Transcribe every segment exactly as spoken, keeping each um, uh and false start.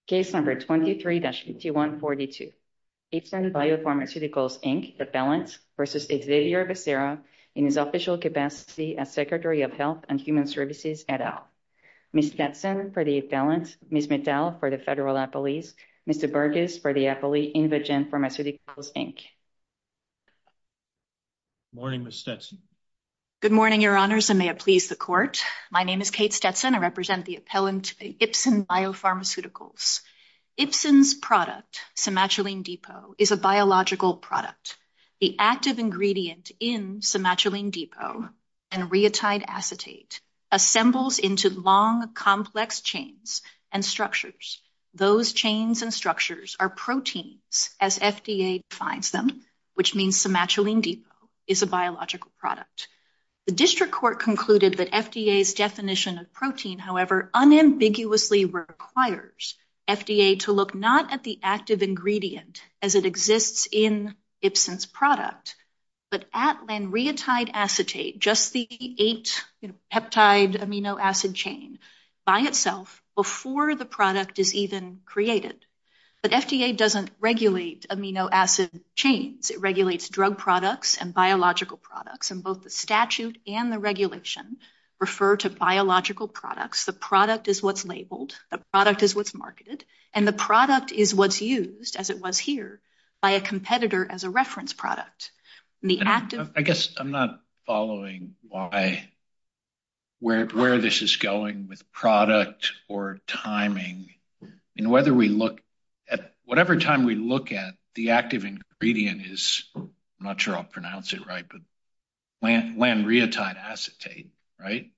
Case number twenty-three dash fifty-one forty-two. Ipsen Biopharmaceuticals, Incorporated, Appellant versus Xavier Becerra in his official capacity as Secretary of Health and Human Services, et al. Miz Stetson for the appellant, Miz Mittal for the federal appellees, Mister Burgess for the appellee, Invagen Pharmaceuticals, Incorporated. Morning, Miz Stetson. Good morning, Your Honors, and may it please the Court. My name is Kate Stetson. I represent the appellant, Ipsen Biopharmaceuticals. Ipsen's product, Somatuline Depot, is a biological product. The active ingredient in Somatuline Depot, lanreotide acetate, assembles into long, complex chains and structures. Those chains and structures are proteins, as F D A defines them, which means Somatuline Depot is a biological product. The district court concluded that F D A's definition of protein, however, unambiguously requires F D A to look not at the active ingredient as it exists in Ipsen's product, but at lanreotide acetate, just the eight you know, peptide amino acid chain by itself before the product is even created. But F D A doesn't regulate amino acid chains. It regulates drug products and biological products, and both the statute and the regulation refer to biological products. The product is what's labeled, the product is what's marketed, and the product is what's used, as it was here, by a competitor as a reference product. And the active... I guess I'm not following why, where, where this is going with product or timing. I mean, whether we look at whatever time we look at, the active ingredient is, I'm not sure I'll pronounce it right, but lan, lanreotide acetate, right?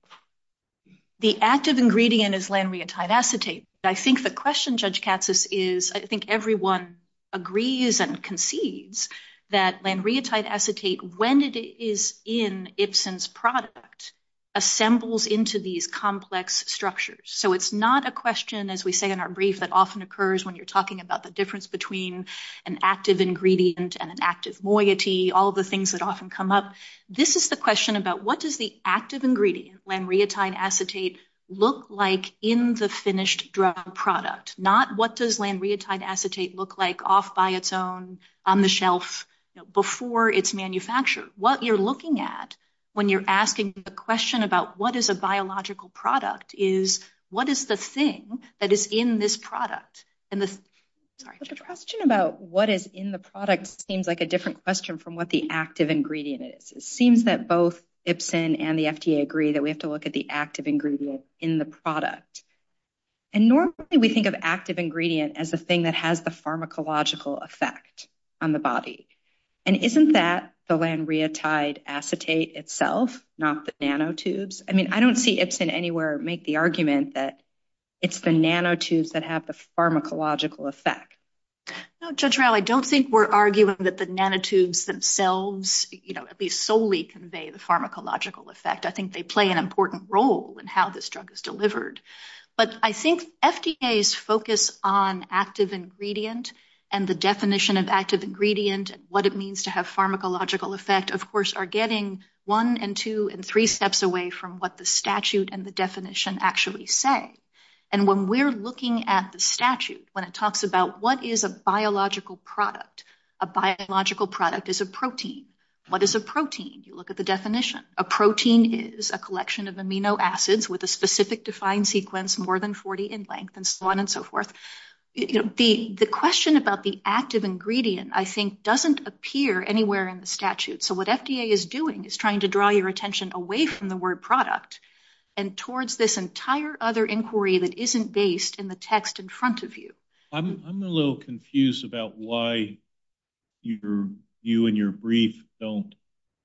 The active ingredient is lanreotide acetate. I think the question, Judge Katsas, is I think everyone agrees and concedes that lanreotide acetate, when it is in Ipsen's product, assembles into these complex structures. So it's not a question, as we say in our brief, that often occurs when you're talking about the difference between an active ingredient and an active moiety, all of the things that often come up. This is the question about what does the active ingredient, lanreotide acetate, look like in the finished drug product? Not what does lanreotide acetate look like off by its own on the shelf, you know, before it's manufactured. What you're looking at when you're asking the question about what is a biological product is what is the thing that is in this product? And the, sorry, but the question about what is in the product seems like a different question from what the active ingredient is. It seems that both Ipsen and the F D A agree that we have to look at the active ingredient in the product. And normally we think of active ingredient as the thing that has the pharmacological effect on the body. And isn't that the lanreotide acetate itself, not the nanotubes? I mean, I don't see Ipsen anywhere make the argument that it's the nanotubes that have the pharmacological effect. No, Judge Rao, I don't think we're arguing that the nanotubes themselves, you know, at least solely convey the pharmacological effect. I think they play an important role in how this drug is delivered. But I think F D A's focus on active ingredient and the definition of active ingredient and what it means to have pharmacological effect, of course, are getting one and two and three steps away from what the statute and the definition actually say. And when we're looking at the statute, when it talks about what is a biological product, a biological product is a protein. What is a protein? You look at the definition. A protein is a collection of amino acids with a specific defined sequence, more than forty in length, and so on and so forth. You know, the, the question about the active ingredient, I think, doesn't appear anywhere in the statute. So what F D A is doing is trying to draw your attention away from the word product and towards this entire other inquiry that isn't based in the text in front of you. I'm, I'm a little confused about why you're, you and your brief don't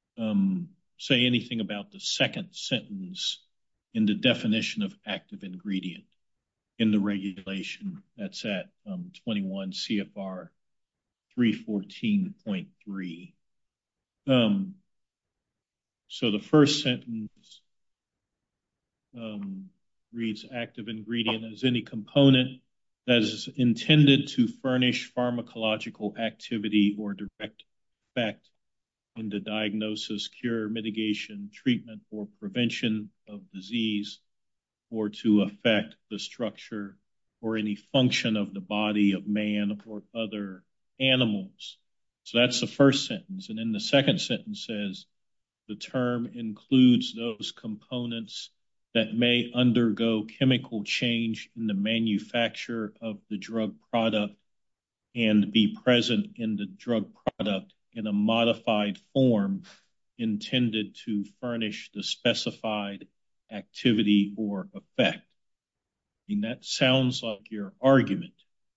um, say anything about the second sentence in the definition of active ingredient in the regulation that's at um, twenty-one C F R three fourteen point three. Um, so the first sentence um, reads active ingredient as any component that is intended to furnish pharmacological activity or direct effect in the diagnosis, cure, mitigation, treatment, or prevention of disease, or to affect the structure, or any function of the body of man or other animals. So that's the first sentence. And then the second sentence says, the term includes those components that may undergo chemical change in the manufacture of the drug product and be present in the drug product in a modified form intended to furnish the specified activity or effect. I mean, that sounds like your argument,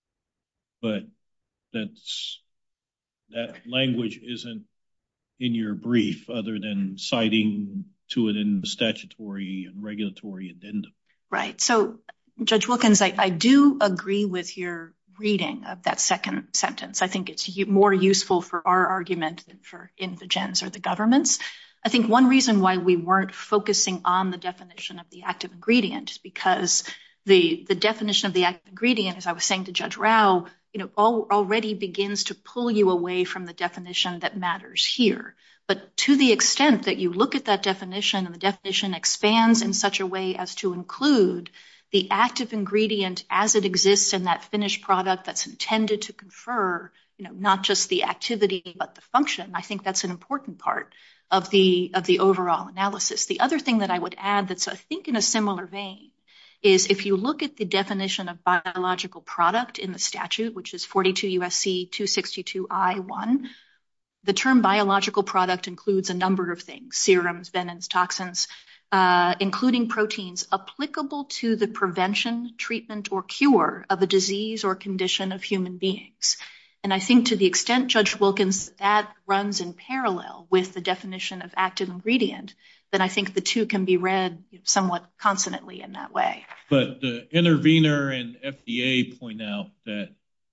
but that's, that language isn't in your brief other than citing to it in the statutory and regulatory addendum. Right. So, Judge Wilkins, I, I do agree with your reading of that second sentence. I think it's more useful for our argument than for Invigen's or the government's. I think one reason why we weren't focusing on the definition of the active ingredient is because the, the definition of the active ingredient, as I was saying to Judge Rao, you know, all, already begins to pull you away from the definition that matters here. But to the extent that you look at that definition and the definition expands in such a way as to include the active ingredient as it exists in that finished product that's intended to confer, you know, not just the activity, but the function, I think that's an important part of the, of the overall analysis. The other thing that I would add that's, I think, in a similar vein is if you look at the definition of biological product in the statute, which is forty-two U S C two sixty-two I one, the term biological product includes a number of things, serums, venins, toxins, uh, including proteins applicable to the prevention, treatment, or cure of a disease or condition of human beings. And I think to the extent, Judge Wilkins, that runs in parallel with the definition of active ingredient, then I think the two can be read somewhat consonantly in that way. But the intervener and F D A point out that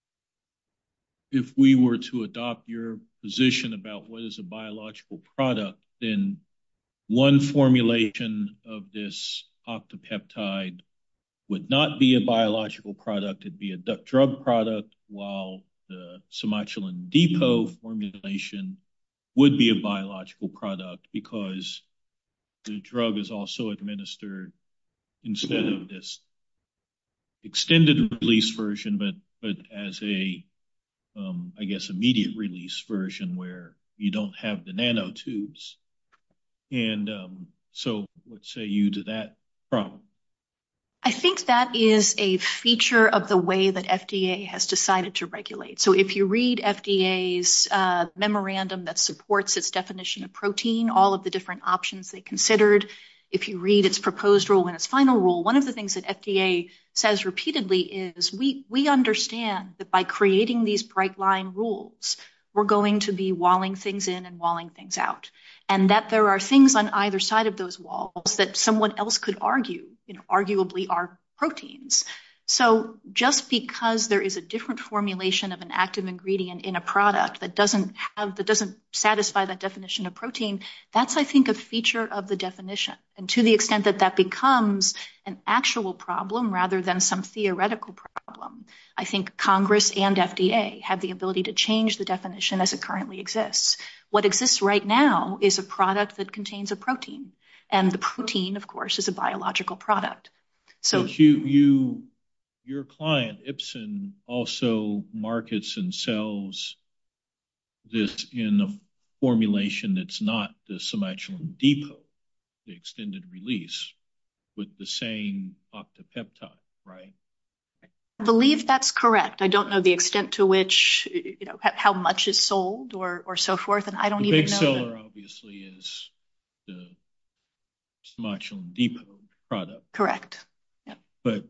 if we were to adopt your position about what is a biological product, then one formulation of this octopeptide would not be a biological product. It'd be a drug product, while the Somatuline Depot formulation would be a biological product because the drug is also administered instead of this extended release version, but but as a, um, I guess, immediate release version where you don't have the nanotubes. And um, so what say you to that problem? I think that is a feature of the way that F D A has decided to regulate. So if you read F D A's uh, memorandum that supports its definition of protein, all of the different options they considered, if you read its proposed rule and its final rule, one of the things that F D A says repeatedly is we, we understand that by creating these bright line rules, we're going to be walling things in and walling things out. And that there are things on either side of those walls that someone else could argue, you know, arguably are proteins. So just because there is a different formulation of an active ingredient in a product that doesn't have, that doesn't satisfy that definition of protein, that's, I think, a feature of the definition. And to the extent that that becomes an actual problem rather than some theoretical problem, I think Congress and F D A have the ability to change the definition as it currently exists. What exists right now is a product that contains a protein. And the protein, of course, is a biological product. So but you, you, your client, Ipsen, also markets and sells this in a formulation that's not the Somatuline Depot, the extended release, with the same octopeptide, right? I believe that's correct. I don't know the extent to which, you know, how much is sold or or so forth, and I don't the even big know. The big seller, obviously, is the Somatuline Depot product. Correct. Yeah. But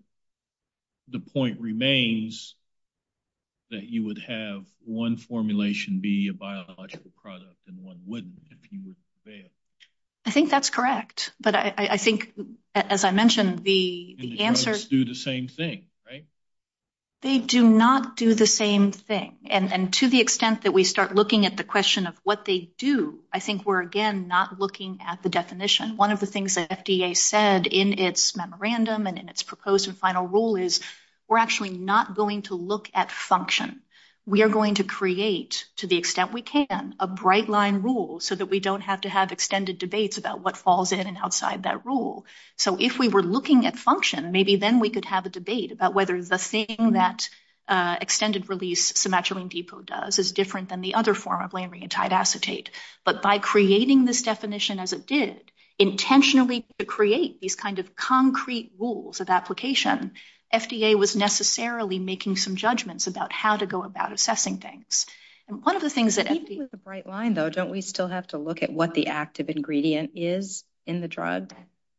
the point remains that you would have one formulation be a biological product and one wouldn't if you would prevail. I think that's correct. But I, I think, as I mentioned, the, and the, the answer... drugs do the same thing, right? They do not do the same thing. And, and to the extent that we start looking at the question of what they do, I think we're, again, not looking at the definition. One of the things that F D A said in its memorandum and in its proposed and final rule is we're actually not going to look at function. we are going to create, to the extent we can, a bright line rule so that we don't have to have extended debates about what falls in and outside that rule. So if we were looking at function, maybe then we could have a debate about whether the thing that uh, extended release cimetryline depot does is different than the other form of lanreotide acetate. But by creating this definition as it did, intentionally to create these kind of concrete rules of application, F D A was necessarily making some judgments about how to go about assessing things. And one of the things that even F D A... with the bright line, though, don't we still have to look at what the active ingredient is in the drug?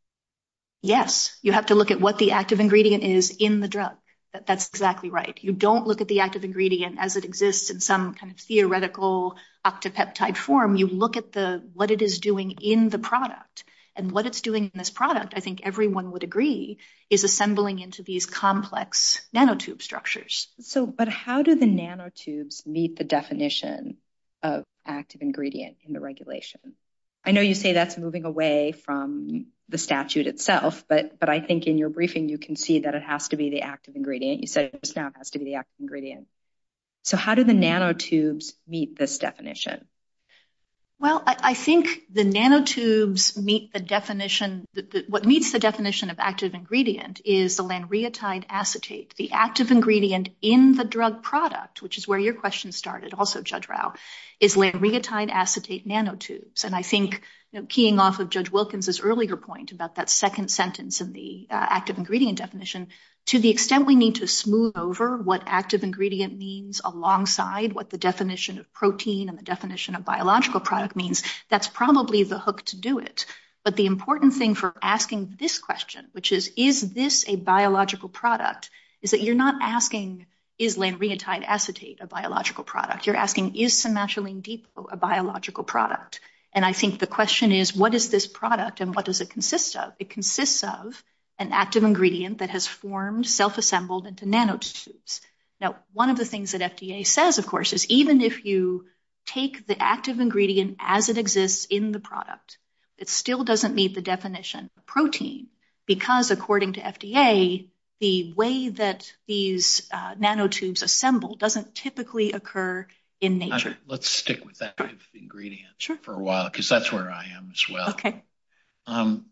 Yes, you have to look at what the active ingredient is in the drug. That, that's exactly right. You don't look at the active ingredient as it exists in some kind of theoretical octopeptide form. You look at the what it is doing in the product. And what it's doing in this product, I think everyone would agree, is assembling into these complex nanotube structures. So, but how do the nanotubes meet the definition of active ingredient in the regulation? I know you say that's moving away from the statute itself, but but I think in your briefing you can see that it has to be the active ingredient. You said just now it has to be the active ingredient. So how do the nanotubes meet this definition? Well, I, I think the nanotubes meet the definition, the, the, what meets the definition of active ingredient is the lanreotide acetate, the active ingredient in the drug product, which is where your question started also, Judge Rao, is lanreotide acetate nanotubes. And I think, you know, keying off of Judge Wilkins's earlier point about that second sentence in the uh, active ingredient definition, to the extent we need to smooth over what active ingredient means alongside what the definition of protein and the definition of biological product means, that's probably the hook to do it. But the important thing for asking this question, which is, is this a biological product, is that you're not asking, is lanreotide acetate a biological product? You're asking, is cimetryline depot a biological product? And I think the question is, what is this product and what does it consist of? It consists of an active ingredient that has formed, self-assembled into nanotubes. Now, one of the things that F D A says, of course, is even if you take the active ingredient as it exists in the product, it still doesn't meet the definition of protein because, according to F D A, the way that these uh, nanotubes assemble doesn't typically occur in nature. Uh, let's stick with that active ingredient sure. for a while because that's where I am as well. Okay. Um,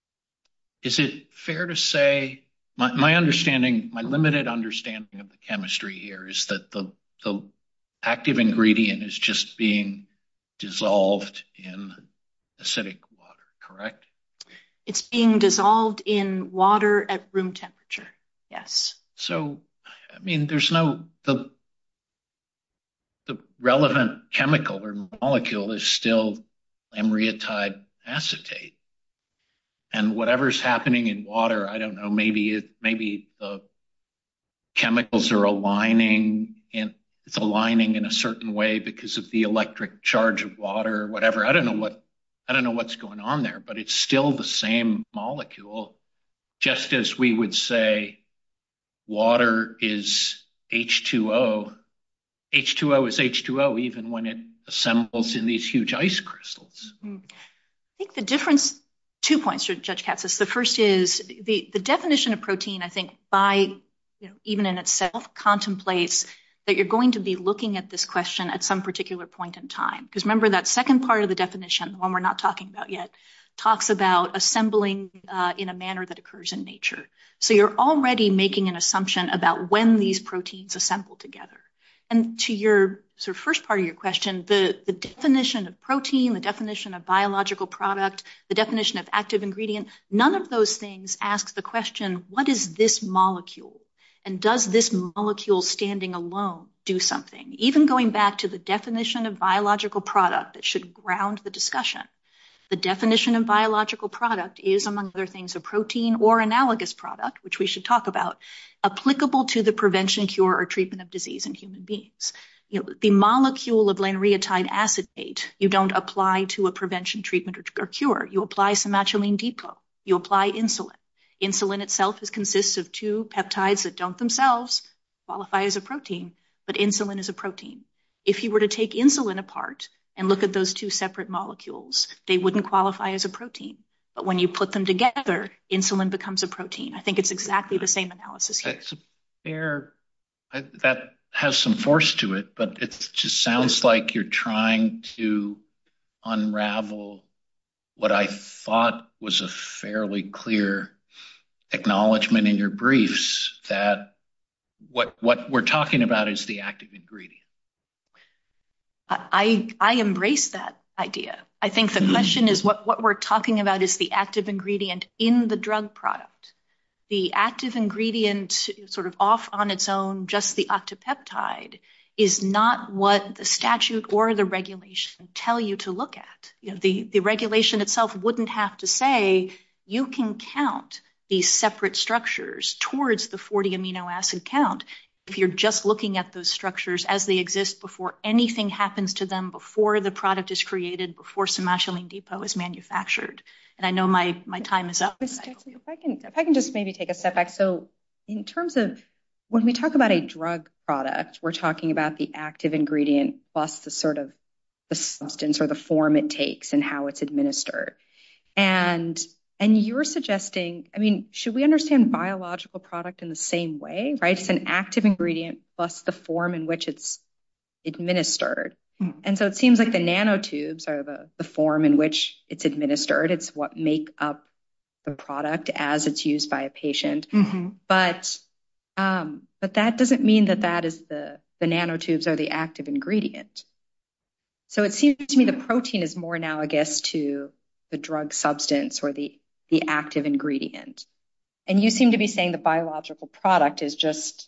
Is it fair to say, my, my understanding, my limited understanding of the chemistry here is that the, the active ingredient is just being dissolved in acidic water, correct? It's being dissolved in water at room temperature, yes. So, I mean, there's no, the, the relevant chemical or molecule is still lanreotide acetate. And whatever's happening in water, I don't know, maybe it, maybe the chemicals are aligning and it's aligning in a certain way because of the electric charge of water or whatever. I don't know what, I don't know what's going on there, but it's still the same molecule, just as we would say water is H two O. H two O is H two O even when it assembles in these huge ice crystals. Mm-hmm. I think the difference, two points, Judge Katsas. The first is the, the definition of protein, I think, by, you know, even in itself, contemplates that you're going to be looking at this question at some particular point in time. Because remember, that second part of the definition, the one we're not talking about yet, talks about assembling uh, in a manner that occurs in nature. So you're already making an assumption about when these proteins assemble together. And to your sort of first part of your question, the, the definition of protein, the definition of biological product, the definition of active ingredient, none of those things ask the question, what is this molecule? And does this molecule standing alone do something? Even going back to the definition of biological product that should ground the discussion, the definition of biological product is, among other things, a protein or analogous product, which we should talk about, applicable to the prevention, cure, or treatment of disease in human beings. You know, the molecule of lanreotide acetate, you don't apply to a prevention, treatment, or, or cure. You apply cimetryline depot. You apply insulin. Insulin itself is, consists of two peptides that don't themselves qualify as a protein, but insulin is a protein. If you were to take insulin apart and look at those two separate molecules, they wouldn't qualify as a protein. But when you put them together, insulin becomes a protein. I think it's exactly the same analysis here. That's a fair, I, that has some force to it, but it just sounds like you're trying to unravel what I thought was a fairly clear acknowledgement in your briefs that what what we're talking about is the active ingredient. I I embrace that idea. I think the question is what, what we're talking about is the active ingredient in the drug product. The active ingredient sort of off on its own, just the octopeptide, is not what the statute or the regulation tell you to look at. You know, the, the regulation itself wouldn't have to say you can count these separate structures towards the forty amino acid count if you're just looking at those structures as they exist before anything happens to them, before the product is created, before Somatuline Depot is manufactured. And I know my, my time is up. If I can, if I can just maybe take a step back. So in terms of when we talk about a drug product, we're talking about the active ingredient plus the sort of the substance or the form it takes and how it's administered. And And you're suggesting, I mean, should we understand biological product in the same way, right? It's an active ingredient plus the form in which it's administered. Mm-hmm. And so it seems like the nanotubes are the, the form in which it's administered. It's what make up the product as it's used by a patient. Mm-hmm. But um, but that doesn't mean that that is the, the nanotubes are the active ingredient. So it seems to me the protein is more analogous to the drug substance or the the active ingredient. And you seem to be saying the biological product is just,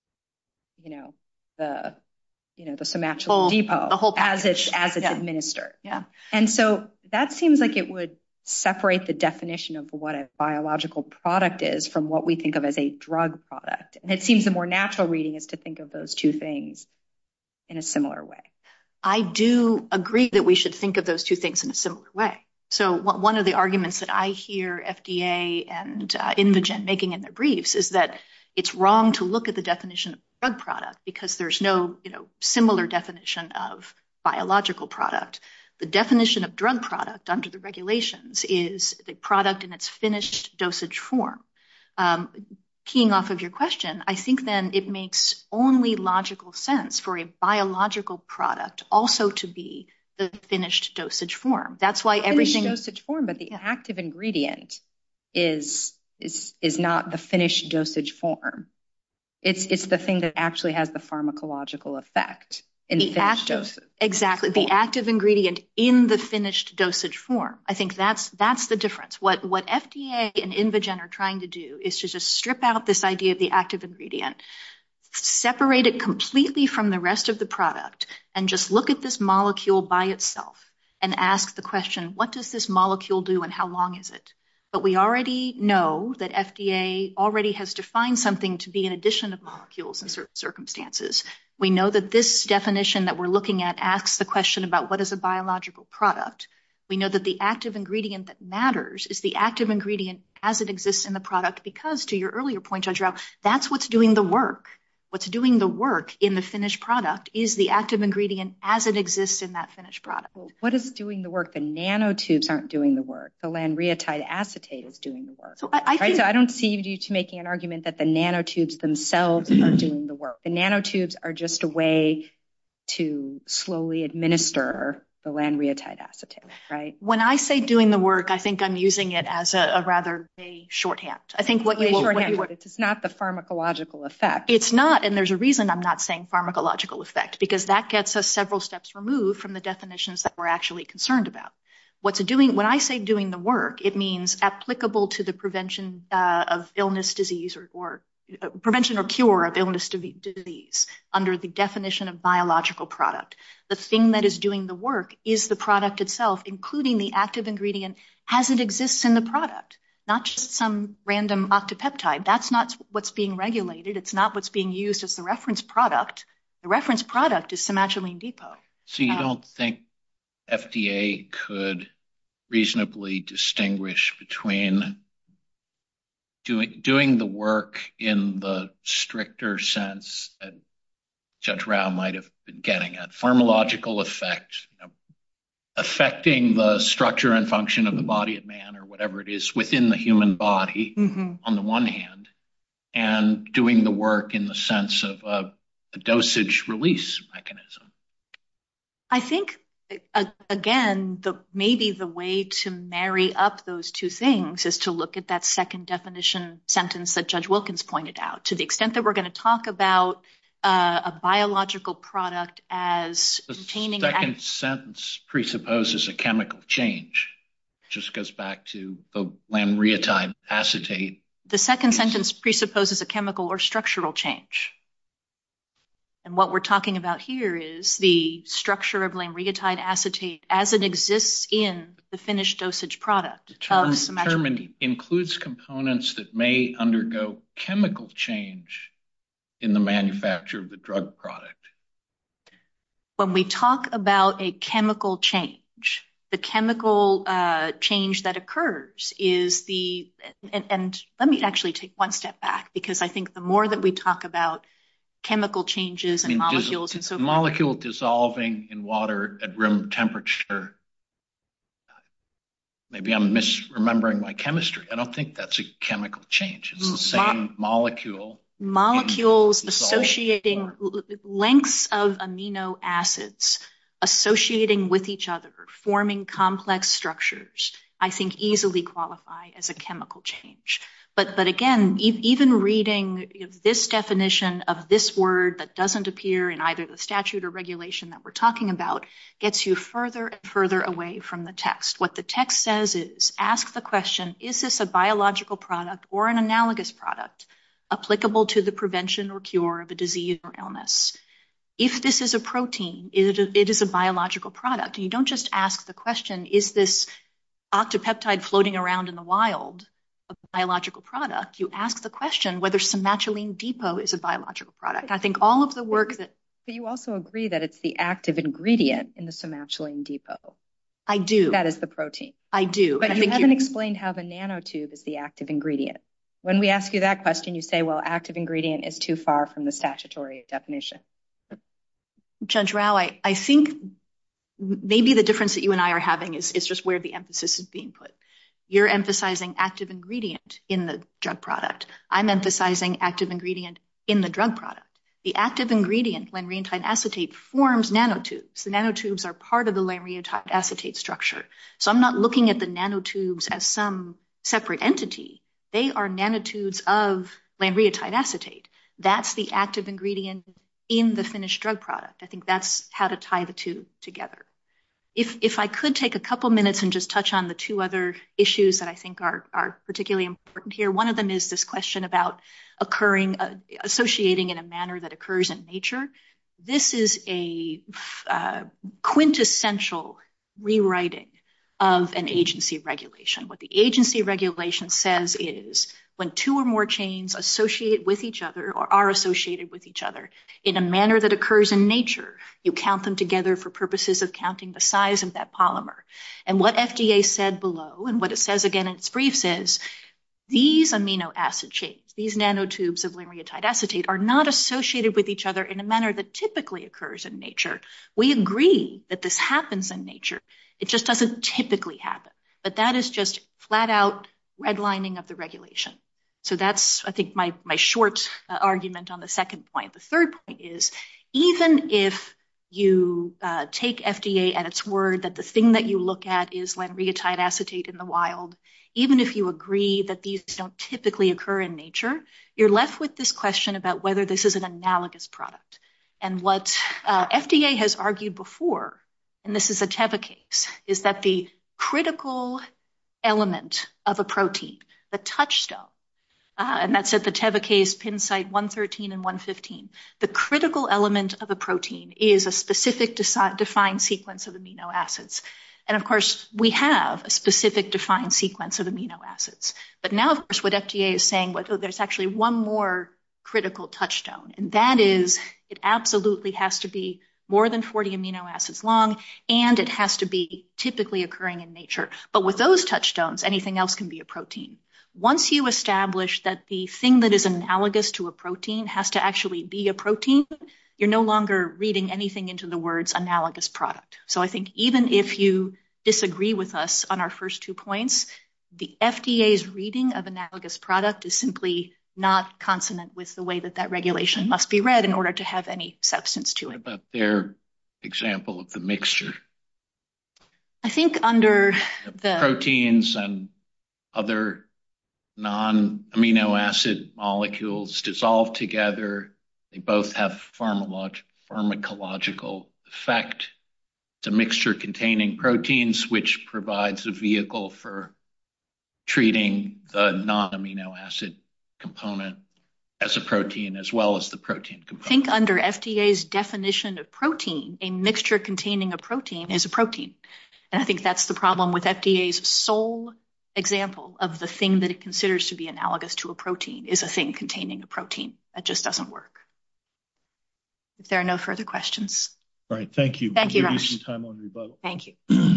you know, the, you know, the Somatuline Depot the whole as it's, as it's yeah. administered. Yeah. And so that seems like it would separate the definition of what a biological product is from what we think of as a drug product. And it seems the more natural reading is to think of those two things in a similar way. I do agree that we should think of those two things in a similar way. So one of the arguments that I hear F D A and uh, Invigen making in their briefs is that it's wrong to look at the definition of drug product because there's no, you know, similar definition of biological product. The definition of drug product under the regulations is the product in its finished dosage form. Um, keying off of your question, I think then it makes only logical sense for a biological product also to be the finished dosage form. That's why everything finished dosage form, but the yeah. active ingredient is is is not the finished dosage form. It's it's the thing that actually has the pharmacological effect in the, the finished active, dosage. Exactly, form. The active ingredient in the finished dosage form. I think that's that's the difference. What what F D A and Invigen are trying to do is to just strip out this idea of the active ingredient, separate it completely from the rest of the product, and just look at this molecule by itself and ask the question, what does this molecule do and how long is it? But we already know that F D A already has defined something to be an addition of molecules in certain circumstances. We know that this definition that we're looking at asks the question about what is a biological product. We know that the active ingredient that matters is the active ingredient as it exists in the product because, to your earlier point, Judge Rao, that's what's doing the work. What's doing the work in the finished product is the active ingredient as it exists in that finished product. What is doing the work? The nanotubes aren't doing the work. The lanreotide acetate is doing the work. So I, I, right? think, so I don't see you to making an argument that the nanotubes themselves are doing the work. The nanotubes are just a way to slowly administer the lanreotide acetate, right? When I say doing the work, I think I'm using it as a, a rather a shorthand. I think what you, shorthand, what you were, it's not the pharmacological effect. It's not, and there's a reason I'm not saying pharmacological effect, because that gets us several steps removed from the definitions that we're actually concerned about. What's doing, when I say doing the work, it means applicable to the prevention uh, of illness, disease, or, or uh, prevention or cure of illness, disease under the definition of biological product. The thing that is doing the work is the product itself, including the active ingredient as it exists in the product, not just some random octopeptide. That's not what's being regulated. It's not what's being used as the reference product. The reference product is Somatuline Depot. So you um, don't think F D A could reasonably distinguish between doing doing the work in the stricter sense that Judge Rao might have been getting at, pharmacological effect, you know, affecting the structure and function of the body of man or whatever it is within the human body mm-hmm. on the one hand, and doing the work in the sense of a, a dosage release mechanism. I think, again, the maybe the way to marry up those two things is to look at that second definition sentence that Judge Wilkins pointed out. To the extent that we're going to talk about uh, a biological product as the containing... The second sentence presupposes a chemical change. It just goes back to the lanreotide acetate. The second sentence presupposes a chemical or structural change. And what we're talking about here is the structure of lanreotide acetate as it exists in the finished dosage product. The term, of term includes components that may undergo chemical change in the manufacture of the drug product. When we talk about a chemical change, the chemical uh, change that occurs is the, and, and let me actually take one step back, because I think the more that we talk about chemical changes and I mean, molecules dis- and so forth. Molecule dissolving in water at room temperature. Maybe I'm misremembering my chemistry. I don't think that's a chemical change. It's the same Mo- molecule. Molecules associating lengths of amino acids associating with each other, forming complex structures, I think easily qualify as a chemical change. But but again, e- even reading this definition of this word that doesn't appear in either the statute or regulation that we're talking about gets you further and further away from the text. What the text says is, ask the question, is this a biological product or an analogous product applicable to the prevention or cure of a disease or illness? If this is a protein, it, it is a biological product. And you don't just ask the question, is this octopeptide floating around in the wild a biological product? You ask the question whether cimethylamine depot is a biological product. I think all of the work that... But you also agree that it's the active ingredient in the cimethylamine depot. I do. That is the protein. I do. But I you think haven't explained how the nanotube is the active ingredient. When we ask you that question, you say, well, active ingredient is too far from the statutory definition. Judge Rao, I, I think maybe the difference that you and I are having is, is just where the emphasis is being put. You're emphasizing active ingredient in the drug product. I'm emphasizing active ingredient in the drug product. The active ingredient, lanreotide acetate, forms nanotubes. The nanotubes are part of the lanreotide acetate structure. So I'm not looking at the nanotubes as some separate entity. They are nanotubes of lanreotide acetate. That's the active ingredient in the finished drug product. I think that's how to tie the two together. If if I could take a couple minutes and just touch on the two other issues that I think are, are particularly important here. One of them is this question about occurring, uh, associating in a manner that occurs in nature. This is a uh, quintessential rewriting of an agency regulation. What the agency regulation says is when two or more chains associate with each other or are associated with each other in a manner that occurs in nature, you count them together for purposes of counting the size of that polymer. And what F D A said below, and what it says again in its brief, says these amino acid chains, these nanotubes of lanreotide acetate, are not associated with each other in a manner that typically occurs in nature. We agree that this happens in nature. It just doesn't typically happen. But that is just flat out redlining of the regulation. So that's, I think, my, my short uh, argument on the second point. The third point is, even if you uh, take F D A at its word that the thing that you look at is lanreotide acetate in the wild, even if you agree that these don't typically occur in nature, you're left with this question about whether this is an analogous product. And what uh, F D A has argued before, and this is a Teva case, is that the critical element of a protein, the touchstone, Uh, and that's at the Teva case, pin site one thirteen and one fifteen. The critical element of a protein is a specific desi- defined sequence of amino acids. And of course, we have a specific defined sequence of amino acids. But now, of course, what F D A is saying, well, oh, there's actually one more critical touchstone, and that is it absolutely has to be more than forty amino acids long, and it has to be typically occurring in nature. But with those touchstones, anything else can be a protein. Once you establish that the thing that is analogous to a protein has to actually be a protein, you're no longer reading anything into the words analogous product. So I think even if you disagree with us on our first two points, the F D A's reading of analogous product is simply not consonant with the way that that regulation must be read in order to have any substance to it. What about their example of the mixture? I think under the proteins and other non-amino acid molecules dissolved together, they both have pharmacolo- pharmacological effect. It's a mixture containing proteins, which provides a vehicle for treating the non-amino acid component as a protein, as well as the protein component. I think under F D A's definition of protein, a mixture containing a protein is a protein. And I think that's the problem with F D A's sole example of the thing that it considers to be analogous to a protein is a thing containing a protein. That just doesn't work. If there are no further questions. All right, thank you. Thank you, I'll give Raj. you some time on rebuttal. Thank you.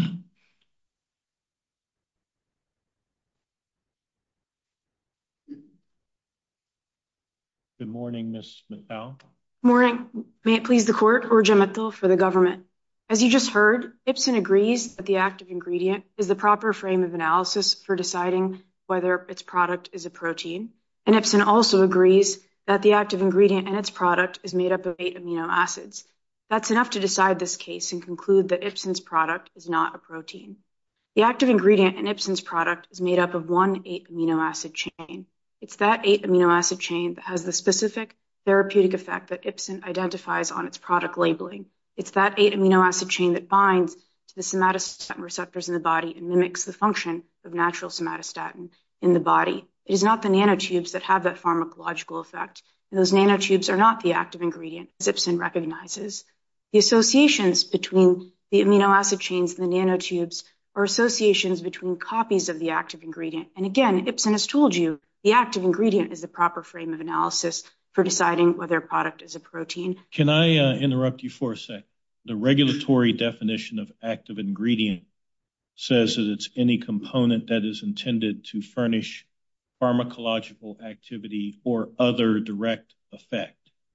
Good morning, Miz McDowell. Morning. May it please the court, Urja Mittal for the government. As you just heard, Ipsen agrees that the active ingredient is the proper frame of analysis for deciding whether its product is a protein. And Ipsen also agrees that the active ingredient in its product is made up of eight amino acids. That's enough to decide this case and conclude that Ipsen's product is not a protein. The active ingredient in Ipsen's product is made up of one eight amino acid chain. It's that eight amino acid chain that has the specific therapeutic effect that Ipsen identifies on its product labeling. It's that eight amino acid chain that binds to the somatostatin receptors in the body and mimics the function of natural somatostatin in the body. It is not the nanotubes that have that pharmacological effect. And those nanotubes are not the active ingredient, as Ipsen recognizes. The associations between the amino acid chains and the nanotubes are associations between copies of the active ingredient. And again, Ipsen has told you the active ingredient is the proper frame of analysis for deciding whether a product is a protein. Can I uh, interrupt you for a sec? The regulatory definition of active ingredient says that it's any component that is intended to furnish pharmacological activity or other direct effect.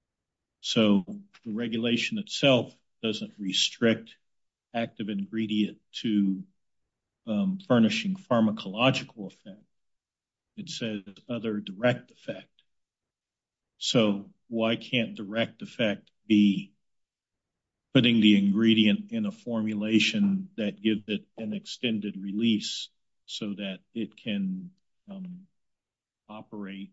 So the regulation itself doesn't restrict active ingredient to um, furnishing pharmacological effect. It says other direct effect. So why can't direct effect be putting the ingredient in a formulation that gives it an extended release so that it can um, operate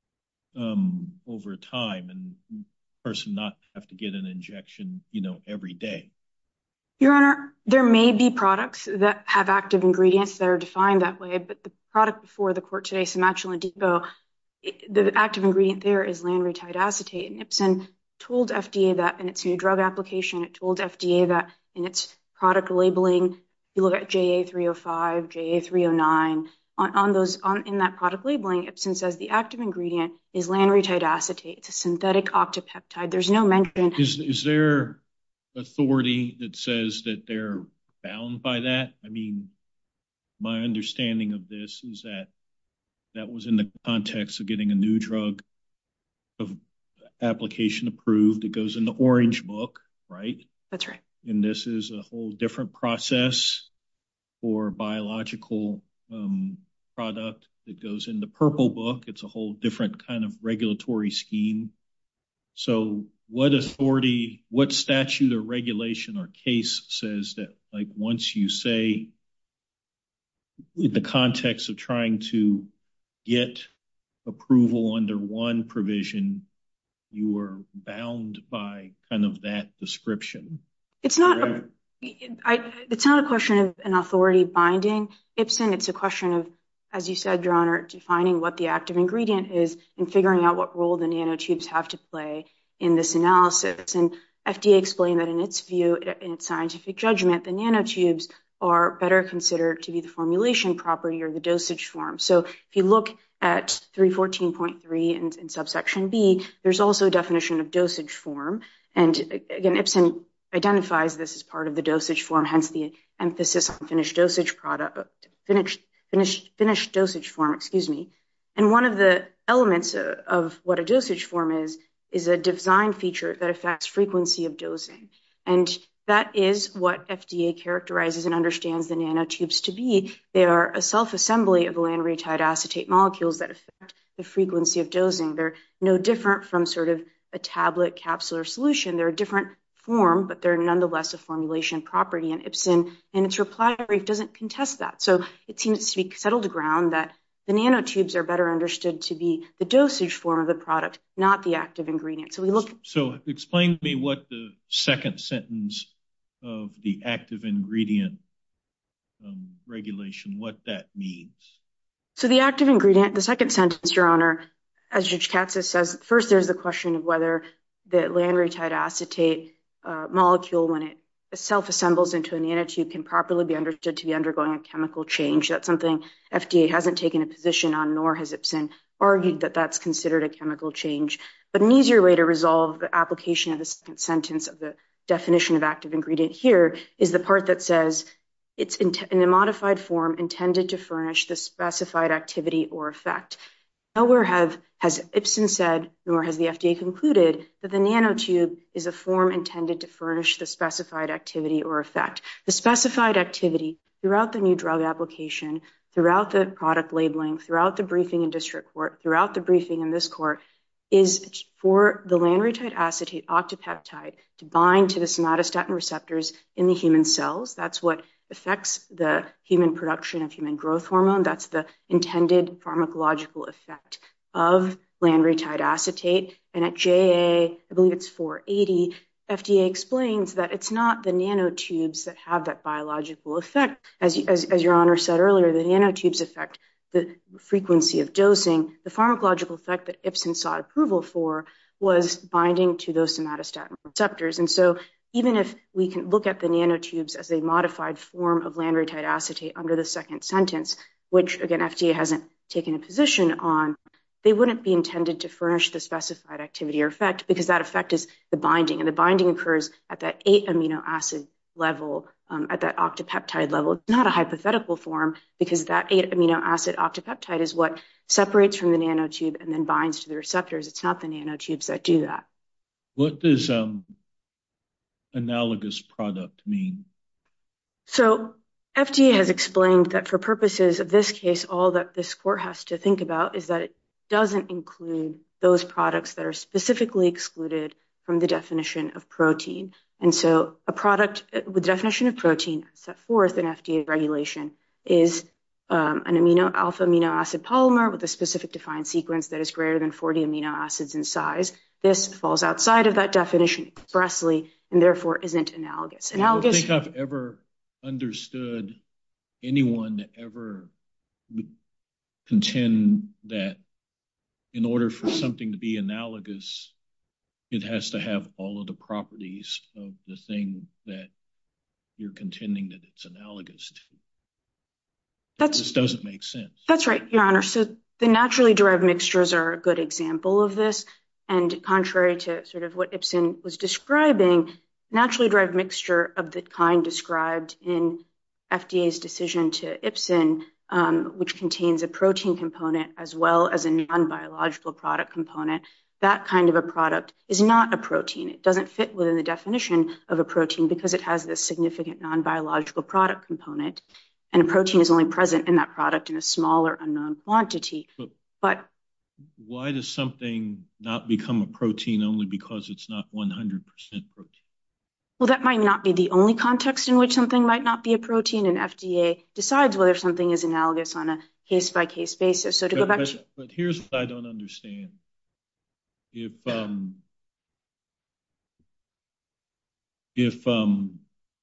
um, over time and the person not have to get an injection, you know, every day? Your Honor, there may be products that have active ingredients that are defined that way, but the product before the court today, Somatuline Depot, the active ingredient there is lanreotide acetate, and Ipsen told F D A that in its new drug application. It told F D A that in its product labeling. You look at J A three oh five, J A three oh nine, on, on those on in that product labeling, Ipsen says the active ingredient is lanreotide acetate. It's a synthetic octopeptide. There's no mention. Is is there authority that says that they're bound by that? I mean, my understanding of this is that that was in the context of getting a new drug of application approved. It goes in the Orange Book, right? That's right. And this is a whole different process for biological um, product that goes in the Purple Book. It's a whole different kind of regulatory scheme. So what authority, what statute or regulation or case says that, like, once you say in the context of trying to get approval under one provision, you are bound by kind of that description? It's not. A, I, it's not a question of an authority binding Ipsen. It's a question of, as you said, Your Honor, defining what the active ingredient is and figuring out what role the nanotubes have to play in this analysis. And F D A explained that in its view, in its scientific judgment, the nanotubes are better considered to be the formulation property or the dosage form. So if you look at three fourteen point three in, in subsection B, there's also a definition of dosage form. And again, Ipsen identifies this as part of the dosage form, hence the emphasis on finished dosage product, finished, finished, finished dosage form, excuse me. And one of the elements of what a dosage form is, is a design feature that affects frequency of dosing. And that is what F D A characterizes and understands the nanotubes to be. They are a self-assembly of lanreotide acetate molecules that affect the frequency of dosing. They're no different from sort of a tablet, capsule, or solution. They're a different form, but they're nonetheless a formulation property. And Ipsen, in its reply brief, doesn't contest that. So it seems to be settled ground that the nanotubes are better understood to be the dosage form of the product, not the active ingredient. So we look. So explain to me what the second sentence of the active ingredient um, regulation, what that means. So the active ingredient, the second sentence, Your Honor, as Judge Katsas says, first there's the question of whether the lanreotide acetate uh, molecule, when it self-assembles into a nanotube, can properly be understood to be undergoing a chemical change. That's something F D A hasn't taken a position on, nor has Ipsen argued that that's considered a chemical change. But an easier way to resolve the application of the second sentence of the definition of active ingredient here is the part that says it's in, in a modified form intended to furnish the specified activity or effect. Nowhere have, has Ipsen said, nor has the F D A concluded, that the nanotube is a form intended to furnish the specified activity or effect. The specified activity throughout the new drug application, throughout the product labeling, throughout the briefing in district court, throughout the briefing in this court, is for the lanreotide acetate octopeptide to bind to the somatostatin receptors in the human cells. That's what affects the human production of human growth hormone. That's the intended pharmacological effect of lanreotide acetate. And at J A, I believe it's four eighty, F D A explains that it's not the nanotubes that have that biological effect. As, as, as Your Honor said earlier, the nanotubes affect the frequency of dosing. The pharmacological effect that Ipsen sought approval for was binding to those somatostatin receptors. And so even if we can look at the nanotubes as a modified form of lanreotide acetate under the second sentence, which, again, F D A hasn't taken a position on, they wouldn't be intended to furnish the specified activity or effect, because that effect is the binding, and the binding occurs at that eight amino acid level, um, at that octopeptide level. It's not a hypothetical form, because that eight amino acid octopeptide is what separates from the nanotube and then binds to the receptors. It's not the nanotubes that do that. What does um, analogous product mean? So F D A has explained that for purposes of this case, all that this court has to think about is that it doesn't include those products that are specifically excluded from the definition of protein. And so a product with the definition of protein set forth in F D A regulation is um, an amino alpha amino acid polymer with a specific defined sequence that is greater than forty amino acids in size. This falls outside of that definition expressly and therefore isn't analogous. analogous I don't think I've ever understood anyone to ever contend that in order for something to be analogous, it has to have all of the properties of the thing that you're contending that it's analogous to. That's, this doesn't make sense. That's right, Your Honor. So the naturally derived mixtures are a good example of this. And contrary to sort of what Ipsen was describing, naturally derived mixture of the kind described in F D A's decision to Ipsen, um, which contains a protein component as well as a non-biological product component, that kind of a product is not a protein. It doesn't fit within the definition of a protein because it has this significant non-biological product component. And a protein is only present in that product in a smaller unknown quantity. But, but why does something not become a protein only because it's not one hundred percent protein? Well, that might not be the only context in which something might not be a protein, and F D A decides whether something is analogous on a case-by-case basis. So to but, go back but, to... But here's what I don't understand. If, um, if, um,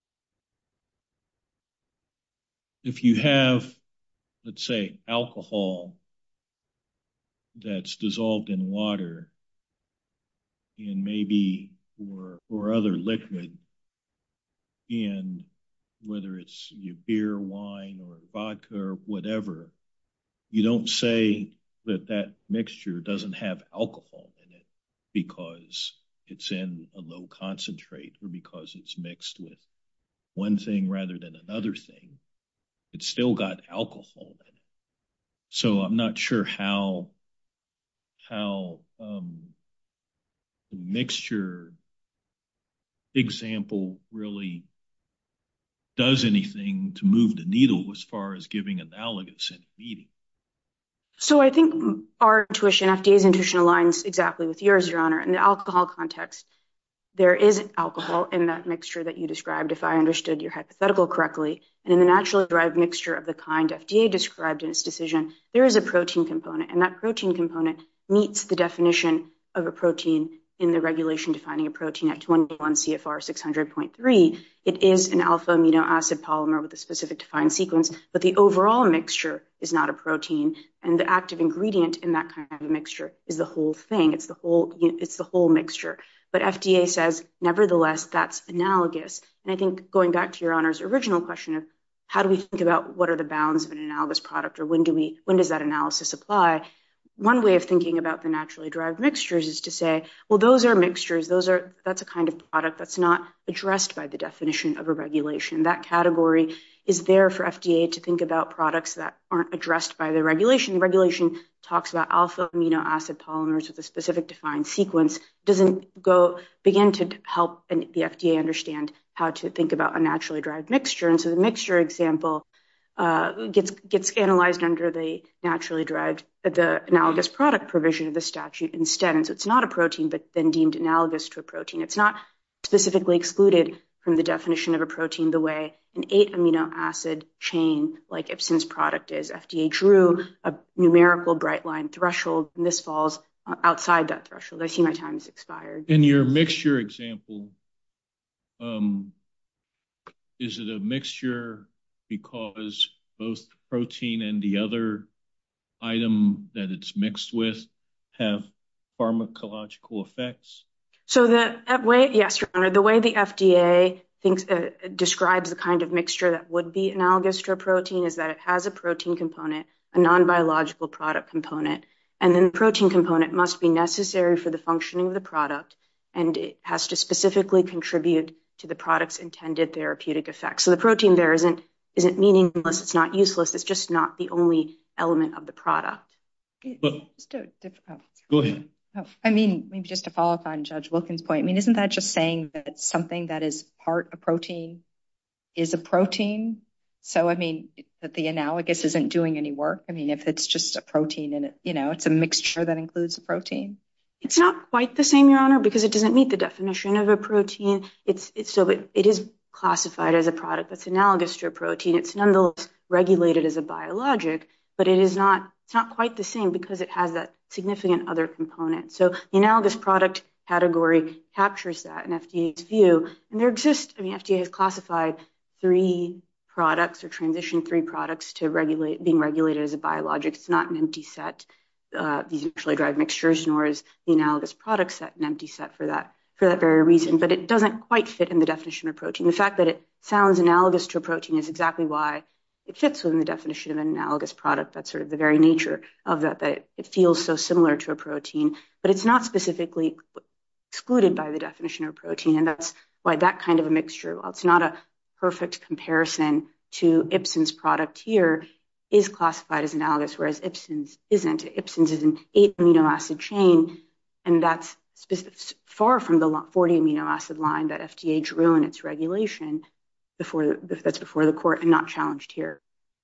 if you have, let's say, alcohol that's dissolved in water and maybe or or other liquid, and whether it's your beer, wine, or vodka or whatever, you don't say that that mixture doesn't have alcohol in it because it's in a low concentrate or because it's mixed with one thing rather than another thing. It's still got alcohol in it. So I'm not sure how how um, the mixture example really does anything to move the needle as far as giving analogous in a meeting. So I think our intuition, F D A's intuition, aligns exactly with yours, Your Honor. In the alcohol context, there is alcohol in that mixture that you described, if I understood your hypothetical correctly. And in the naturally derived mixture of the kind F D A described in its decision, there is a protein component, and that protein component meets the definition of a protein in the regulation defining a protein at twenty-one C F R six hundred point three. It is an alpha amino acid polymer with a specific defined sequence, but the overall mixture is not a protein, and the active ingredient in that kind of a mixture is the whole thing. It's the whole, it's the whole mixture. But F D A says, nevertheless, that's analogous. And I think going back to Your Honor's original question of how do we think about what are the bounds of an analogous product, or when do we, when does that analysis apply? One way of thinking about the naturally derived mixtures is to say, well, those are mixtures. Those are, that's a kind of product that's not addressed by the definition of a regulation. That category is there for F D A to think about products that aren't addressed by the regulation. The regulation talks about alpha amino acid polymers with a specific defined sequence. It doesn't go begin to help the F D A understand how to think about a naturally derived mixture. And so the mixture example uh, gets gets analyzed under the naturally derived, the analogous product provision of the statute instead. And so it's not a protein, but then deemed analogous to a protein. It's not specifically excluded from the definition of a protein the way an eight amino acid chain like Ipsen's product is. F D A drew a numerical bright line threshold, and this falls outside that threshold. I see my time has expired. In your mixture example, um, is it a mixture because both the protein and the other item that it's mixed with have pharmacological effects? So the way, yes, Your Honor, the way the F D A thinks uh, describes the kind of mixture that would be analogous to a protein is that it has a protein component, a non-biological product component, and then the protein component must be necessary for the functioning of the product, and it has to specifically contribute to the product's intended therapeutic effects. So the protein there isn't isn't meaningless, it's not useless, it's just not the only element of the product. But, just a different, oh. Go ahead. Oh, I mean, maybe just to follow up on Judge Wilkins' point, I mean, isn't that just saying that something that is part of protein is a protein? So, I mean, that the analogous isn't doing any work? I mean, if it's just a protein and, it, you know, it's a mixture that includes a protein? It's not quite the same, Your Honor, because it doesn't meet the definition of a protein. It's, it's so it, it is classified as a product that's analogous to a protein. It's nonetheless regulated as a biologic, but it is not, it's not quite the same because it has that significant other component. So the analogous product category captures that in F D A's view. And there exists, I mean, F D A has classified three products or transitioned three products to regulate, being regulated as a biologic. It's not an empty set, uh, these naturally derived mixtures, nor is the analogous product set an empty set for that, for that very reason. But it doesn't quite fit in the definition of protein. The fact that it sounds analogous to a protein is exactly why it fits within the definition of an analogous product. That's sort of the very nature of that, that it feels so similar to a protein, but it's not specifically excluded by the definition of protein. And that's why that kind of a mixture, while it's not a perfect comparison to Ipsen's product here, is classified as analogous, whereas Ipsen's isn't. Ipsen's is an eight amino acid chain, and that's far from the forty amino acid line that F D A drew in its regulation before, that's before the court and not challenged here.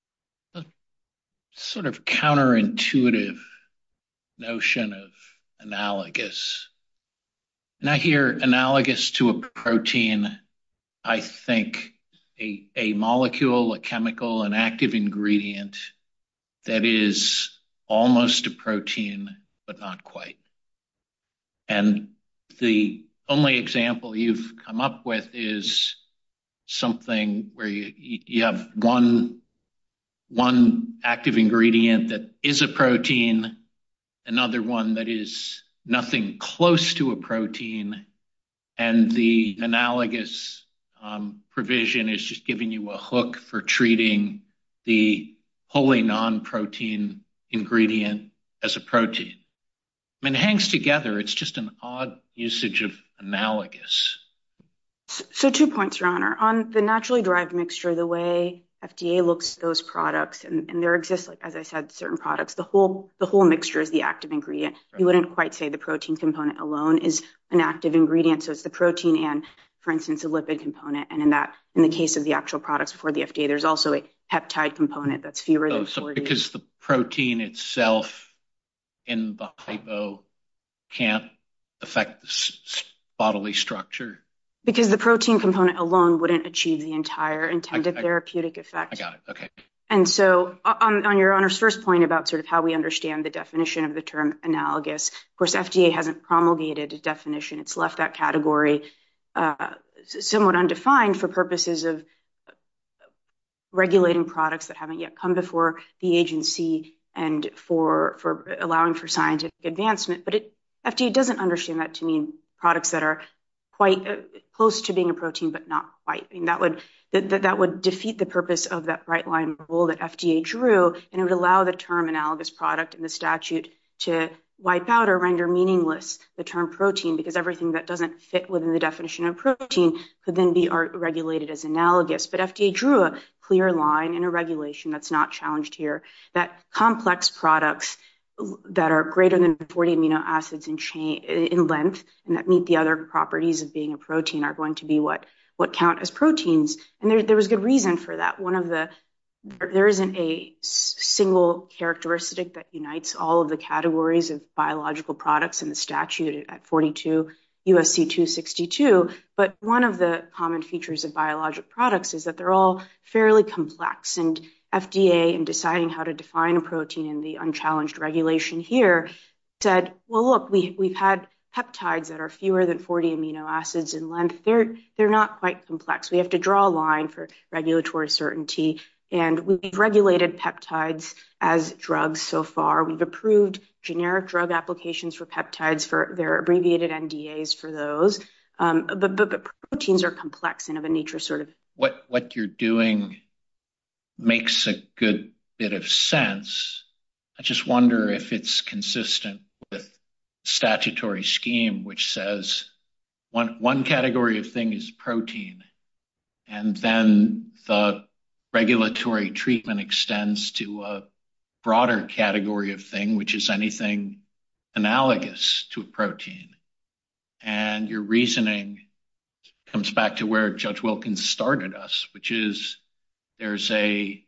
Sort of counterintuitive notion of analogous. And I hear analogous to a protein, I think a, a molecule, a chemical, an active ingredient that is almost a protein, but not quite. And the only example you've come up with is something where you, you have one, one active ingredient that is a protein, another one that is nothing close to a protein, and the analogous um, provision is just giving you a hook for treating the wholly non-protein ingredient as a protein. I mean, it hangs together. It's just an odd usage of analogous. So two points, Your Honor. On the naturally derived mixture, the way F D A looks at those products, and, and there exists, like as I said, certain products, the whole the whole mixture is the active ingredient. Right. You wouldn't quite say the protein component alone is an active ingredient, so it's the protein and for instance, a lipid component. And in that, in the case of the actual products before the F D A, there's also a peptide component that's fewer than Oh, so forty. because the protein itself in the hypo can't affect the s- bodily structure? Because the protein component alone wouldn't achieve the entire intended I- I- therapeutic effect. I got it. Okay. And so on, on your Honor's first point about sort of how we understand the definition of the term analogous, of course, F D A hasn't promulgated a definition. It's left that category uh, somewhat undefined for purposes of regulating products that haven't yet come before the agency and for, for allowing for scientific advancement. But it, F D A doesn't understand that to mean products that are quite uh, close to being a protein, but not quite. I mean, that would that, that that would defeat the purpose of that bright line rule that F D A drew, and it would allow the term analogous product in the statute to wipe out or render meaningless the term protein, because everything that doesn't fit within the definition of protein could then be regulated as analogous. But F D A drew a clear line in a regulation that's not challenged here, that complex products that are greater than forty amino acids in chain in length and that meet the other properties of being a protein are going to be what what count as proteins. And there, there was good reason for that. One of the there, there isn't a single characteristic that unites all of the categories of biological products in the statute at forty-two U S C two sixty-two, but one of the common features of biologic products is that they're all fairly complex, and F D A, in deciding how to define a protein in the unchallenged regulation here, said, well, look, we, we've had peptides that are fewer than forty amino acids in length. They're, they're not quite complex. We have to draw a line for regulatory certainty, and we've regulated peptides as drugs so far. We've approved generic drug applications for peptides for their abbreviated N D As for those. Um, but, but, but proteins are complex and of a nature sort of... What, what you're doing makes a good bit of sense. I just wonder if it's consistent with statutory scheme, which says one, one category of thing is protein, and then the regulatory treatment extends to a broader category of thing, which is anything analogous to a protein. And your reasoning comes back to where Judge Wilkins started us, which is there's a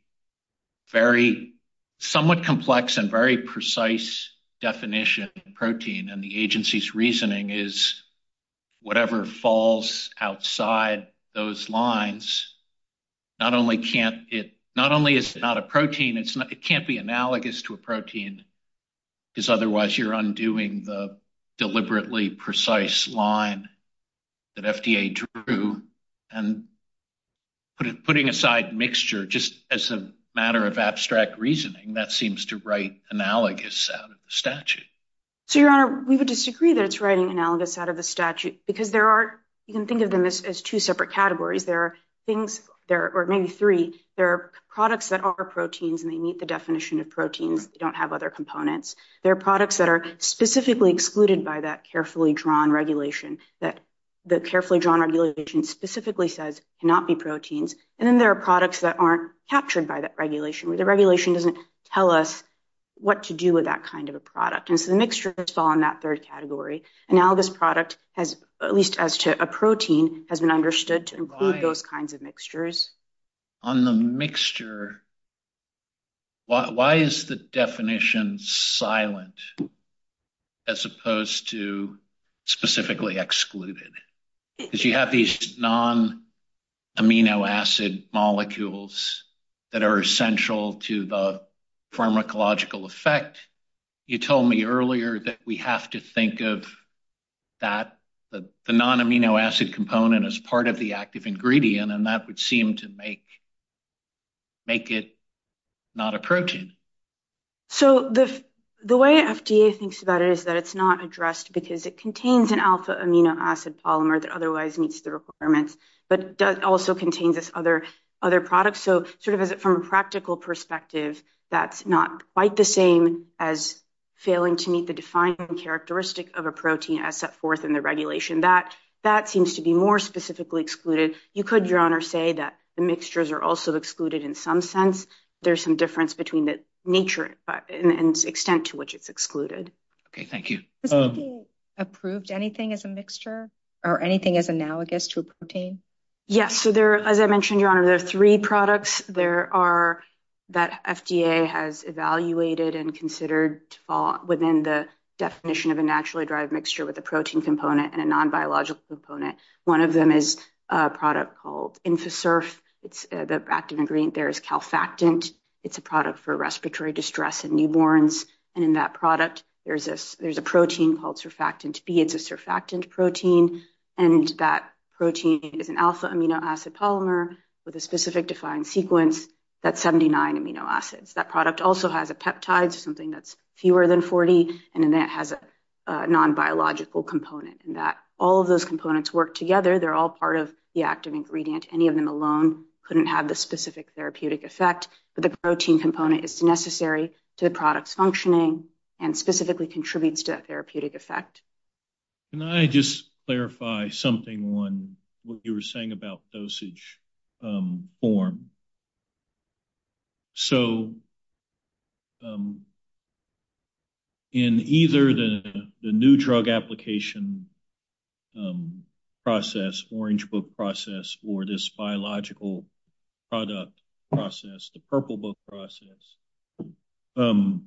very somewhat complex and very precise definition of protein, and the agency's reasoning is whatever falls outside those lines, not only can't it, not only is it not a protein, it's not, it can't be analogous to a protein, because otherwise you're undoing the deliberately precise line that F D A drew, and put it, putting aside mixture just as a matter of abstract reasoning, that seems to write analogous out of the statute. So, Your Honor, we would disagree that it's writing analogous out of the statute, because there are, you can think of them as, as two separate categories. There are things, there, or maybe three, there are products that are proteins and they meet the definition of proteins. They don't have other components. There are products that are specifically excluded by that carefully drawn regulation, that the carefully drawn regulation specifically says cannot be proteins. And then there are products that aren't captured by that regulation, where the regulation doesn't tell us what to do with that kind of a product. And so the mixtures fall in that third category. Analogous product has, at least as to a protein, has been understood to include why, those kinds of mixtures. On the mixture, why, why is the definition silent as opposed to specifically excluded? Because you have these non-amino acid molecules that are essential to the pharmacological effect. You told me earlier that we have to think of that, the, the non-amino acid component as part of the active ingredient, and that would seem to make, make it not a protein. So the The way F D A thinks about it is that it's not addressed because it contains an alpha amino acid polymer that otherwise meets the requirements, but does also contains this other other products. So sort of as it, from a practical perspective, that's not quite the same as failing to meet the defining characteristic of a protein as set forth in the regulation. That that seems to be more specifically excluded. You could, Your Honor, say that the mixtures are also excluded in some sense. There's some difference between the nature and, and extent to which it's excluded. Okay, thank you. Has um, F D A approved anything as a mixture? or anything as analogous to a protein? Yes. So there, as I mentioned, Your Honor, there are three products. There are that F D A has evaluated and considered to fall within the definition of a naturally derived mixture with a protein component and a non-biological component. One of them is a product called Infisurf. It's uh, the active ingredient there is calfactant. It's a product for respiratory distress in newborns. And in that product, there's a, there's a protein called surfactant B. It's a surfactant protein. And that protein is an alpha amino acid polymer with a specific defined sequence that's seventy-nine amino acids. That product also has a peptide, so something that's fewer than forty, and then it has a, a non-biological component. And that all of those components work together. They're all part of the active ingredient. Any of them alone couldn't have the specific therapeutic effect, but the protein component is necessary to the product's functioning and specifically contributes to that therapeutic effect. Can I just clarify something on what you were saying about dosage um, form? So um, in either the, the new drug application um, process, Orange Book process, or this biological product process, the Purple Book process, um,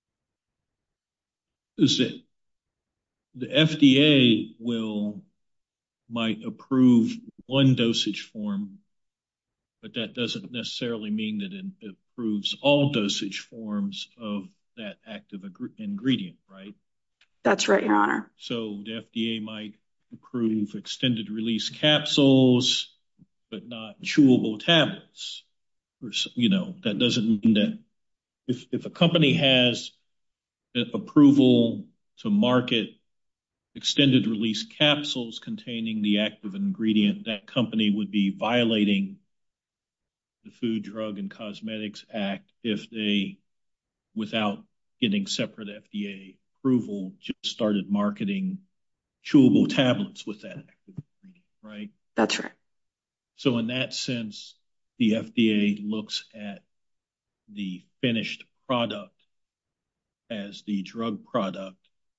is that the F D A will might approve one dosage form, but that doesn't necessarily mean that it approves all dosage forms of that active ingredient, right? That's right, Your Honor. So the F D A might approve extended release capsules, but not chewable tablets. Or, you know, that doesn't mean that if, if a company has approval to market extended release capsules containing the active ingredient, that company would be violating the Food, Drug, and Cosmetics Act if they, without getting separate F D A approval, just started marketing chewable tablets with that active ingredient, right? That's right. So in that sense, the F D A looks at the finished product as the drug product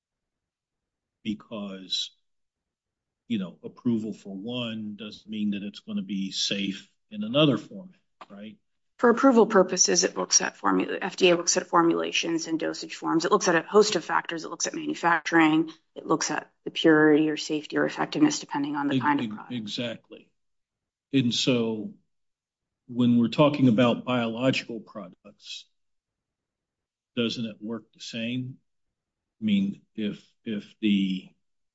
because, you know, approval for one doesn't mean that it's going to be safe in another format, right? For approval purposes, it looks at formula. F D A looks at formulations and dosage forms. It looks at a host of factors. It looks at manufacturing. It looks at the purity or safety or effectiveness, depending on the kind of product. Exactly. And so when we're talking about biological products, doesn't it work the same? I mean, if if the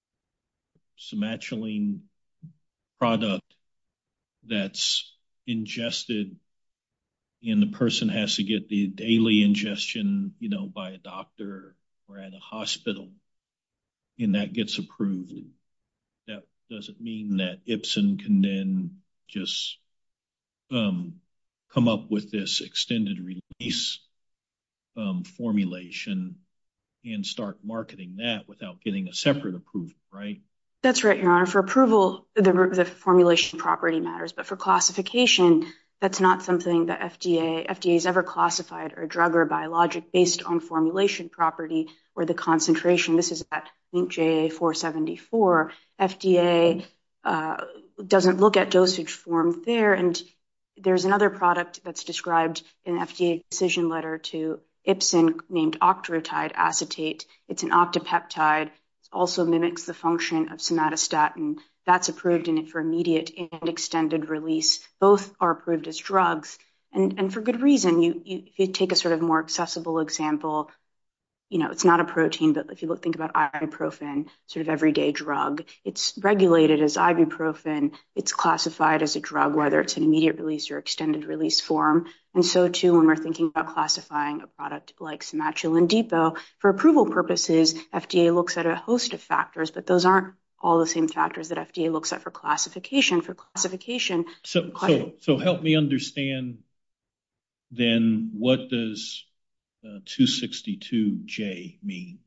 Somatuline product that's ingested and the person has to get the daily ingestion, you know, by a doctor or at a hospital, and that gets approved, that doesn't mean that Ipsen can then just um, come up with this extended release um, formulation and start marketing that without getting a separate approval, right? That's right, Your Honor. For approval, the, the formulation property matters, but for classification, that's not something that F D A F D A has ever classified a drug or a biologic based on formulation property or the concentration. This is at, I think, J A four seventy-four. F D A uh, doesn't look at dosage form there, and there's another product that's described in the F D A decision letter to Ipsen named octreotide acetate. It's an octapeptide. It also mimics the function of somatostatin. That's approved in it for immediate and extended release. Both are approved as drugs, and, and for good reason. You, you, if you take a sort of more accessible example, you know, it's not a protein, but if you look, think about ibuprofen, sort of everyday drug, it's regulated as ibuprofen. It's classified as a drug, whether it's an immediate release or extended release form. And so, too, when we're thinking about classifying a product like Somatuline Depot, for approval purposes, F D A looks at a host of factors, but those aren't all the same factors that F D A looks at for classification. For classification, so so so help me understand. Then, what does Uh, two sixty-two J mean?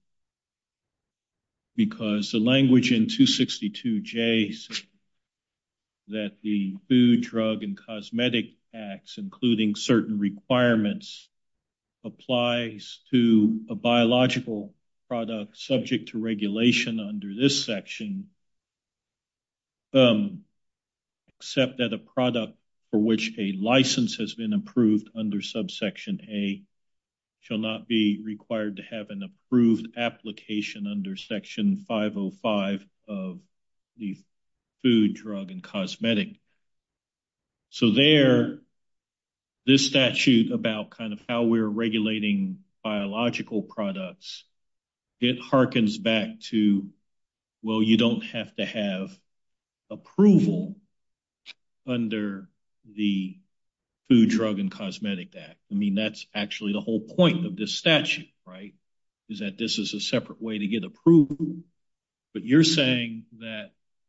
Because the language in two sixty-two J says that the Food, Drug, and Cosmetic Acts, including certain requirements, applies to a biological product subject to regulation under this section um, except that a product for which a license has been approved under subsection A shall not be required to have an approved application under section five oh five of the Food, Drug, and Cosmetic. So there, this statute about kind of how we're regulating biological products, it harkens back to, well, you don't have to have approval under the Food, Drug, and Cosmetic Act. I mean, that's actually the whole point of this statute, right? Is that this is a separate way to get approval. But you're saying that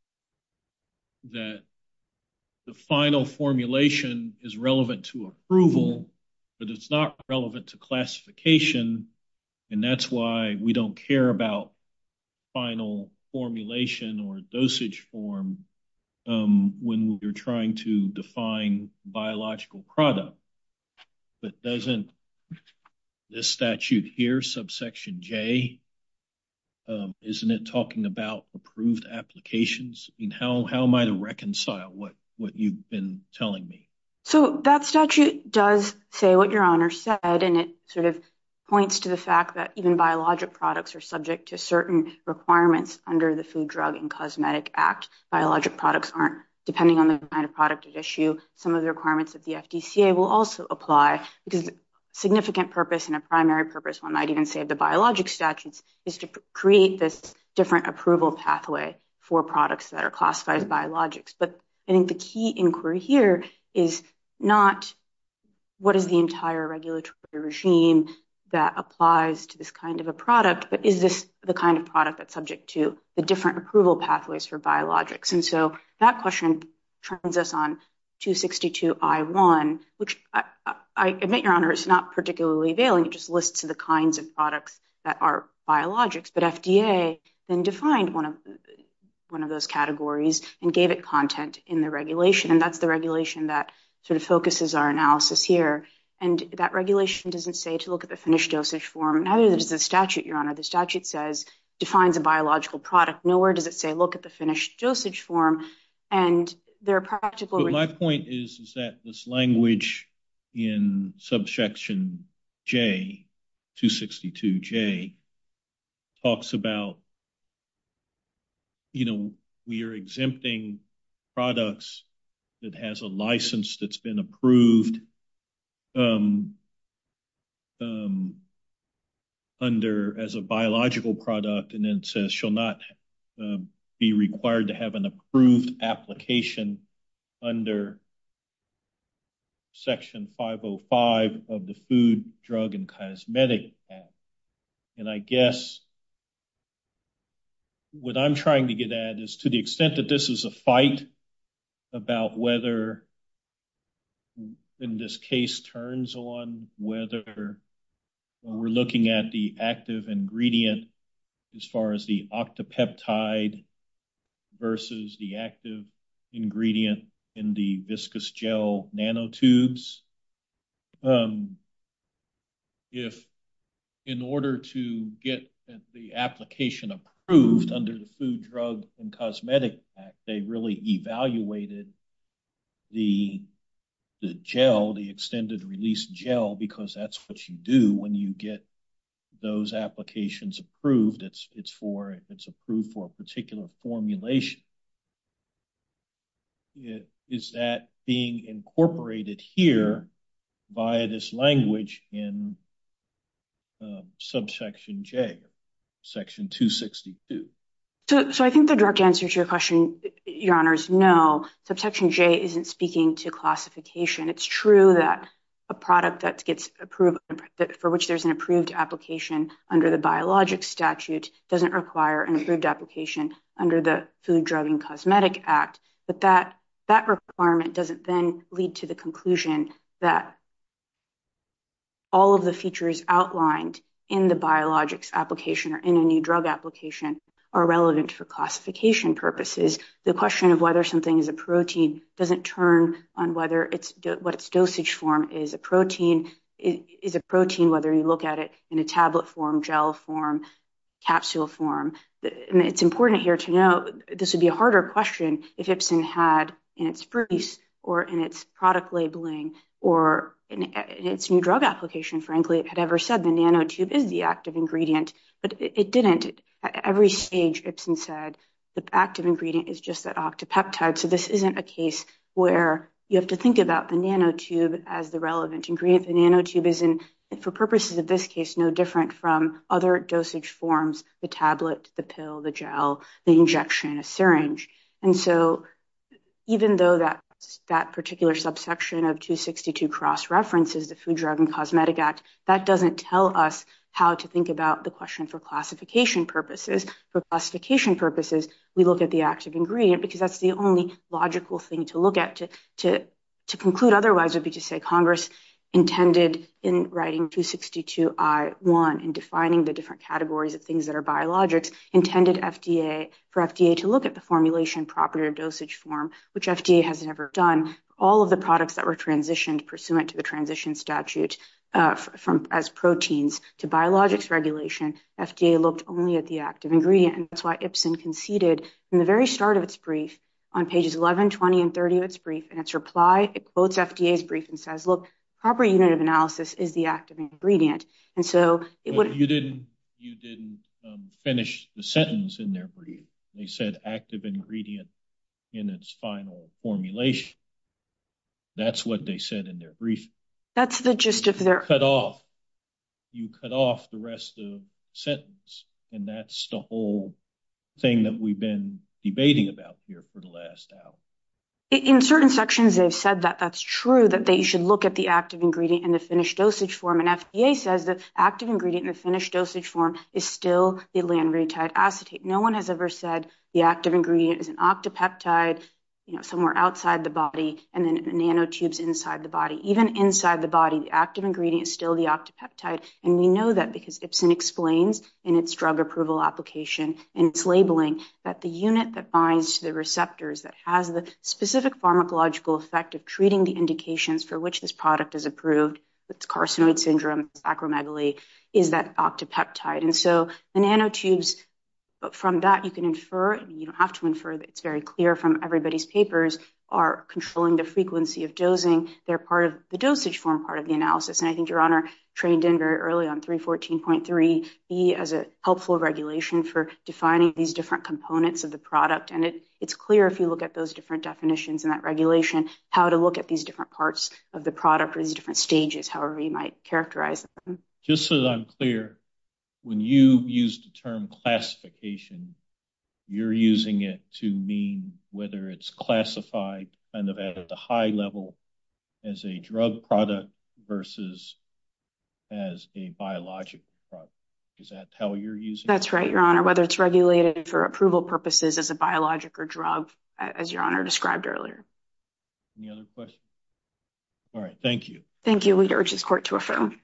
that the final formulation is relevant to approval, but it's not relevant to classification, and that's why we don't care about final formulation or dosage form um, when we're trying to define biological product. But doesn't this statute here, subsection J, um, isn't it talking about approved applications? I mean, how how am I to reconcile what what you've been telling me? So that statute does say what Your Honor said, and it sort of points to the fact that even biologic products are subject to certain requirements under the Food, Drug, and Cosmetic Act. Biologic products aren't, depending on the kind of product at issue. Some of the requirements of the F D C A will also apply, because the significant purpose and a primary purpose, one might even say, of the biologic statutes is to create this different approval pathway for products that are classified as biologics. But I think the key inquiry here is not what is the entire regulatory regime that applies to this kind of a product, but is this the kind of product that's subject to the different approval pathways for biologics? And so that question turns us on two sixty-two I one, which I, I, I admit, Your Honor, is not particularly availing. It just lists the kinds of products that are biologics, but F D A then defined one of one of those categories and gave it content in the regulation, and that's the regulation that sort of focuses our analysis here. And that regulation doesn't say to look at the finished dosage form. Neither does the statute, Your Honor. The statute says, defines a biological product. Nowhere does it say, look at the finished dosage form. And there are practical... But my point is, is that this language in subsection J, two sixty-two J, talks about, you know, we are exempting products that has a license that's been approved Um, um, under as a biological product, and then it says shall not uh, be required to have an approved application under section five oh five of the Food, Drug, and Cosmetic Act. And I guess what I'm trying to get at is, to the extent that this is a fight about whether, in this case, turns on whether we're looking at the active ingredient as far as the octapeptide versus the active ingredient in the viscous gel nanotubes. Um, if in order to get the application approved under the Food, Drug, and Cosmetic Act, they really evaluated the the gel, the extended release gel, because that's what you do when you get those applications approved. It's it's for it's approved for a particular formulation. It, is that being incorporated here via this language in uh, subsection J, section two sixty-two? So, so I think the direct answer to your question, Your Honor, is no. Subsection J isn't speaking to classification. It's true that a product that gets approved, for which there's an approved application under the biologics statute, doesn't require an approved application under the Food, Drug, and Cosmetic Act. But that that requirement doesn't then lead to the conclusion that all of the features outlined in the biologics application or in a new drug application are relevant for classification purposes. The question of whether something is a protein doesn't turn on whether it's what its dosage form is. A protein is a protein, whether you look at it in a tablet form, gel form, capsule form. And it's important here to know this would be a harder question if Ipsen had in its briefs or in its product labeling or in, in its new drug application, frankly, had ever said the nanotube is the active ingredient, but it, it didn't. It, at every stage, Ipsen said the active ingredient is just that octopeptide. So this isn't a case where you have to think about the nanotube as the relevant ingredient. The nanotube is, in, for purposes of this case, no different from other dosage forms, the tablet, the pill, the gel, the injection, a syringe. And so even though that that particular subsection of two sixty-two cross-references the Food, Drug, and Cosmetic Act, that doesn't tell us how to think about the question for classification purposes. For classification purposes, we look at the active ingredient because that's the only logical thing to look at. To, to, to conclude otherwise would be to say Congress intended in writing two sixty-two I one and defining the different categories of things that are biologics, intended F D A for F D A to look at the formulation, property, or dosage form, which F D A has never done. All of the products that were transitioned pursuant to the transition statute uh, from as proteins to biologics regulation, F D A looked only at the active ingredient. And that's why Ipsen conceded from the very start of its brief on pages eleven, twenty, and thirty of its brief. In its reply, it quotes F D A's brief and says, look, proper unit of analysis is the active ingredient. And so it but would. You didn't, you didn't um, finish the sentence in their brief. They said active ingredient in its final formulation. That's what they said in their brief. That's the gist of their. Cut off. You cut off the rest of the sentence. And that's the whole thing that we've been debating about here for the last hour. In certain sections, they've said that that's true, that they should look at the active ingredient in the finished dosage form. And F D A says the active ingredient in the finished dosage form is still the lanreotide acetate. No one has ever said the active ingredient is an octopeptide, you know, somewhere outside the body, and then nanotubes inside the body. Even inside the body, the active ingredient is still the octopeptide. And we know that because Ipsen explains in its drug approval application and its labeling that the unit that binds to the receptors that has the specific pharmacological effect of treating the indications for which this product is approved, with carcinoid syndrome, acromegaly, is that octopeptide. And so the nanotubes, but from that, you can infer, I mean, you don't have to infer, that it's very clear from everybody's papers, are controlling the frequency of dosing. They're part of the dosage form part of the analysis. And I think Your Honor trained in very early on three fourteen point three B as a helpful regulation for defining these different components of the product. And it, it's clear if you look at those different definitions in that regulation, how to look at these different parts of the product or these different stages, however you might characterize them. Just so that I'm clear, when you use the term classification, you're using it to mean whether it's classified kind of at the high level as a drug product versus as a biological product. Is that how you're using it? That's right, Your Honor, whether it's regulated for approval purposes as a biologic or drug, as Your Honor described earlier. Any other questions? All right, thank you. Thank you. We'd urge this court to affirm.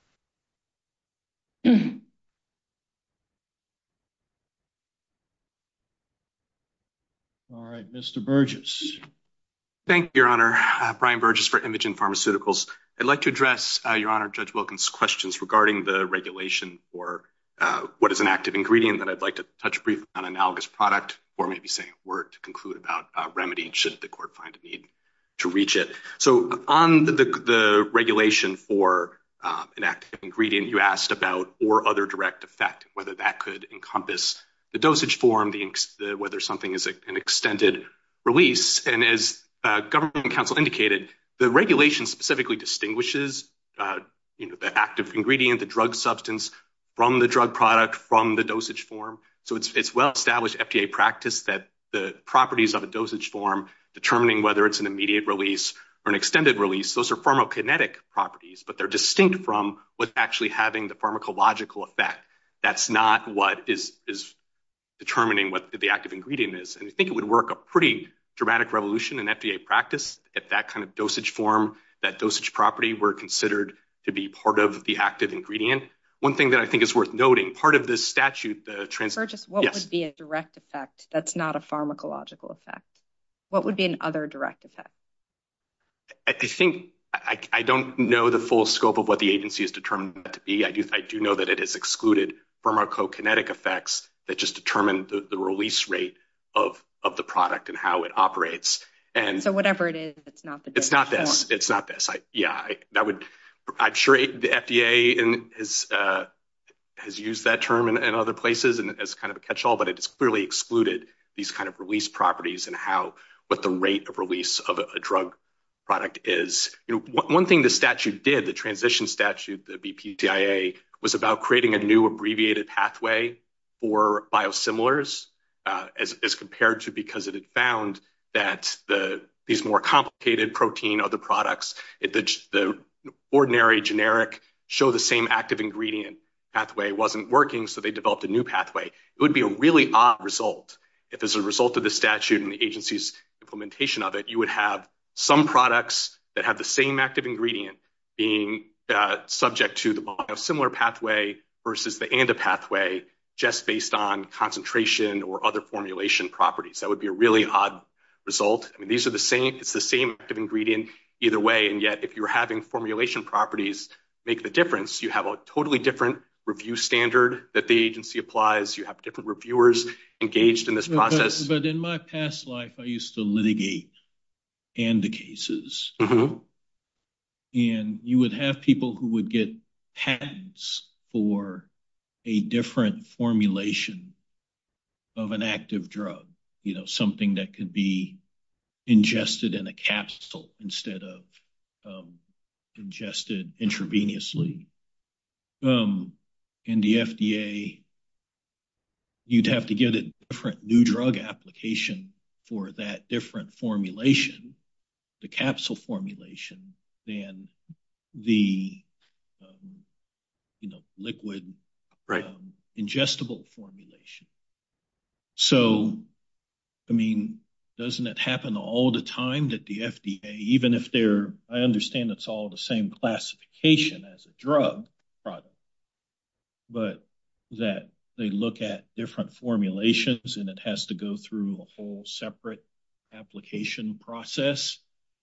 All right, Mister Burgess. Thank you, Your Honor. Uh, Brian Burgess for Imogen Pharmaceuticals. I'd like to address, uh, Your Honor, Judge Wilkins' questions regarding the regulation for uh, what is an active ingredient. That I'd like to touch briefly on analogous product, or maybe say a word to conclude about uh, remedy should the court find a need to reach it. So on the, the, the regulation for uh, an active ingredient, you asked about or other direct effect, whether that could encompass the dosage form, the, the whether something is a, an extended release. And as uh, government counsel indicated, the regulation specifically distinguishes uh, you know, the active ingredient, the drug substance, from the drug product, from the dosage form. So it's, it's well-established F D A practice that the properties of a dosage form, determining whether it's an immediate release or an extended release, those are pharmacokinetic properties, but they're distinct from what's actually having the pharmacological effect. That's not what is, is determining what the active ingredient is. And I think it would work a pretty dramatic revolution in F D A practice if that kind of dosage form, that dosage property were considered to be part of the active ingredient. One thing that I think is worth noting, part of this statute, the trans- Burgess, what yes. would be a direct effect that's not a pharmacological effect? What would be an other direct effect? I think I, I don't know the full scope of what the agency has determined that to be. I do I do know that it is excluded pharmacokinetic effects that just determine the, the release rate of, of the product and how it operates. And so whatever it is, it's not the it's not this. Form. It's not this. I, yeah, I, that would. I'm sure the F D A in has uh, has used that term in, in other places and as kind of a catch-all, but it has clearly excluded these kind of release properties and how what the rate of release of a, a drug product is. You know, one, one thing the statute did, the transition statute, the B P C I A, was about creating a new abbreviated pathway for biosimilars, uh, as, as compared to because it had found that the these more complicated protein other products, it, the, the ordinary generic show the same active ingredient pathway wasn't working, so they developed a new pathway. It would be a really odd result if, as a result of the statute and the agency's implementation of it, you would have some products that have the same active ingredient being uh, subject to the biosimilar pathway versus the ANDA pathway just based on concentration or other formulation properties. That would be a really odd result. I mean, these are the same, it's the same active ingredient either way, and yet if you're having formulation properties make the difference, you have a totally different review standard that the agency applies. You have different reviewers engaged in this process. But, but in my past life, I used to litigate ANDA cases. Mm-hmm. And you would have people who would get patents for a different formulation of an active drug, you know, something that could be ingested in a capsule instead of um, ingested intravenously. Um, in the F D A, you'd have to get a different new drug application for that different formulation, the capsule formulation, than the, um, you know, liquid right. um, ingestible formulation. So, I mean, doesn't it happen all the time that the F D A, even if they're, I understand it's all the same classification as a drug product, but that they look at different formulations and it has to go through a whole separate application process,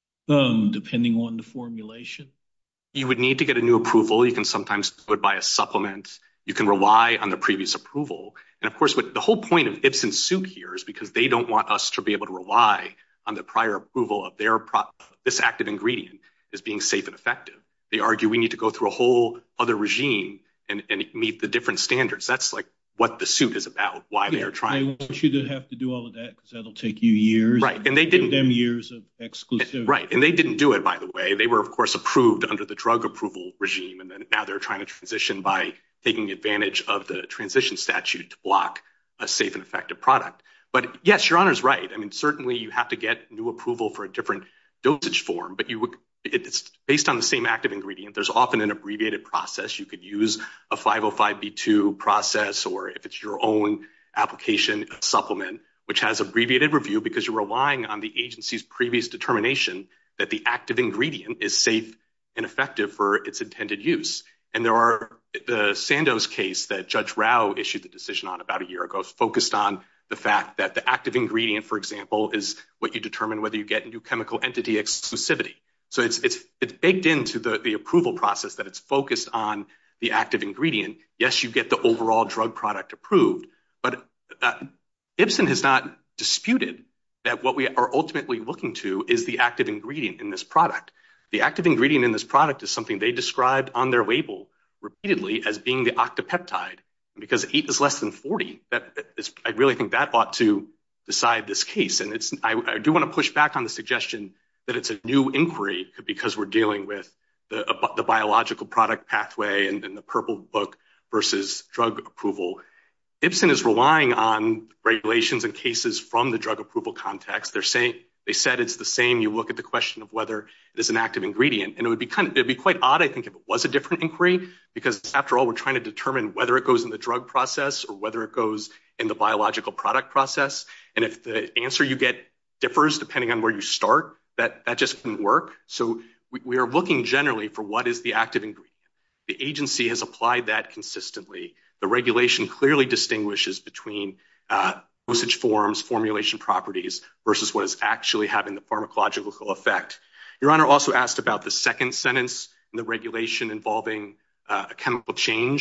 um, depending on the formulation? You would need to get a new approval. You can sometimes do it by a supplement. You can rely on the previous approval. And of course, what the whole point of Ipsen's suit here is because they don't want us to be able to rely on the prior approval of their pro- this active ingredient as being safe and effective. They argue we need to go through a whole other regime and, and meet the different standards. That's like what the suit is about, why yeah, they are trying. They want you to have to do all of that because that'll take you years. Right, and they didn't. Give them years of exclusivity. Right, and they didn't do it, by the way. They were, of course, approved under the drug approval regime, and then now they're trying to transition by taking advantage of the transition statute to block a safe and effective product. But yes, Your Honor's right. I mean, certainly you have to get new approval for a different dosage form, but you would, it's based on the same active ingredient. There's often an abbreviated process. You could use a five oh five B two process, or if it's your own application, a supplement, which has abbreviated review because you're relying on the agency's previous determination that the active ingredient is safe and effective for its intended use. And there are the Sandoz case that Judge Rao issued the decision on about a year ago focused on the fact that the active ingredient, for example, is what you determine whether you get new chemical entity exclusivity. So it's it's it's baked into the, the approval process that it's focused on the active ingredient. Yes, you get the overall drug product approved, but uh, Ipsen has not disputed that what we are ultimately looking to is the active ingredient in this product. The active ingredient in this product is something they described on their label repeatedly as being the octapeptide. And because eight is less than forty, that is, I really think that ought to decide this case. And it's I, I do want to push back on the suggestion that it's a new inquiry because we're dealing with the, uh, the biological product pathway and, and the purple book versus drug approval. Ipsen is relying on regulations and cases from the drug approval context. They're saying they said it's the same. You look at the question of whether it is an active ingredient, and it would be kind of it'd be quite odd, I think, if it was a different inquiry, because after all, we're trying to determine whether it goes in the drug process or whether it goes in the biological product process. And if the answer you get differs depending on where you start, that that just wouldn't work. So we, we are looking generally for what is the active ingredient. The agency has applied that consistently. The regulation clearly distinguishes between uh, dosage forms, formulation properties, versus what is actually having the pharmacological effect. Your Honor also asked about the second sentence in the regulation involving uh, a chemical change.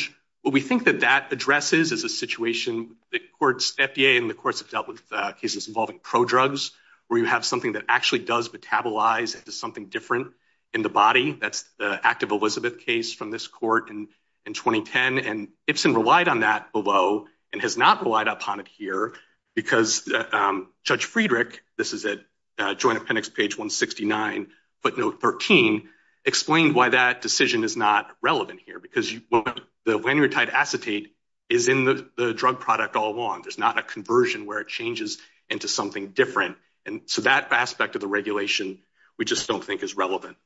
What we think that that addresses is a situation that courts, F D A and the courts have dealt with uh, cases involving prodrugs, where you have something that actually does metabolize into something different in the body. That's the Active Elizabeth case from this court in, in twenty ten. And Ipsen relied on that below and has not relied upon it here because uh, um, Judge Friedrich, this is at uh, Joint Appendix page one sixty-nine, footnote thirteen, explained why that decision is not relevant here, because you, the lanreotide acetate is in the, the drug product all along. There's not a conversion where it changes into something different. And so that aspect of the regulation, we just don't think is relevant.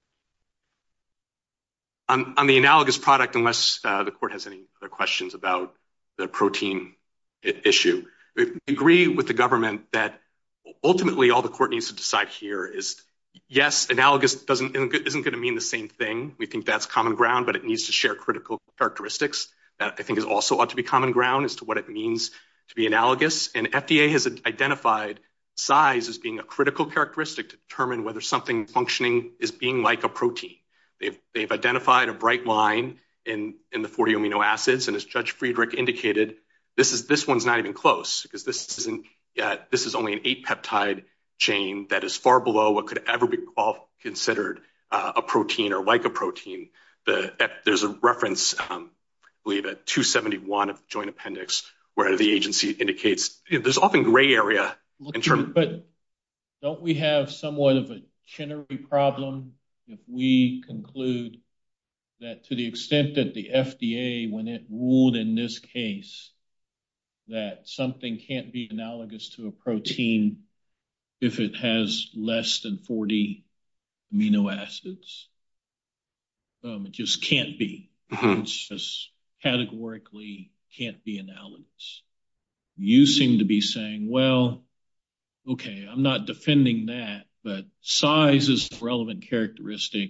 On, on the analogous product, unless uh, the court has any other questions about the protein I- issue, we agree with the government that ultimately all the court needs to decide here is, yes, analogous doesn't isn't going to mean the same thing. We think that's common ground, but it needs to share critical characteristics that I think is also ought to be common ground as to what it means to be analogous. And F D A has identified size as being a critical characteristic to determine whether something functioning is being like a protein. They've, they've identified a bright line in, in the forty amino acids. And as Judge Friedrich indicated, this is this one's not even close because this isn't uh, this is only an eight peptide chain that is far below what could ever be considered uh, a protein or like a protein. The, there's a reference, um, I believe, at two seventy-one of the Joint Appendix, where the agency indicates you know, there's often gray area in terms. But don't we have somewhat of a Chenery problem if we conclude that to the extent that the F D A, when it ruled in this case that something can't be analogous to a protein if it has less than forty amino acids, um, it just can't be. Mm-hmm. It's just categorically can't be analogous. You seem to be saying, well, okay, I'm not defending that, but size is a relevant characteristic.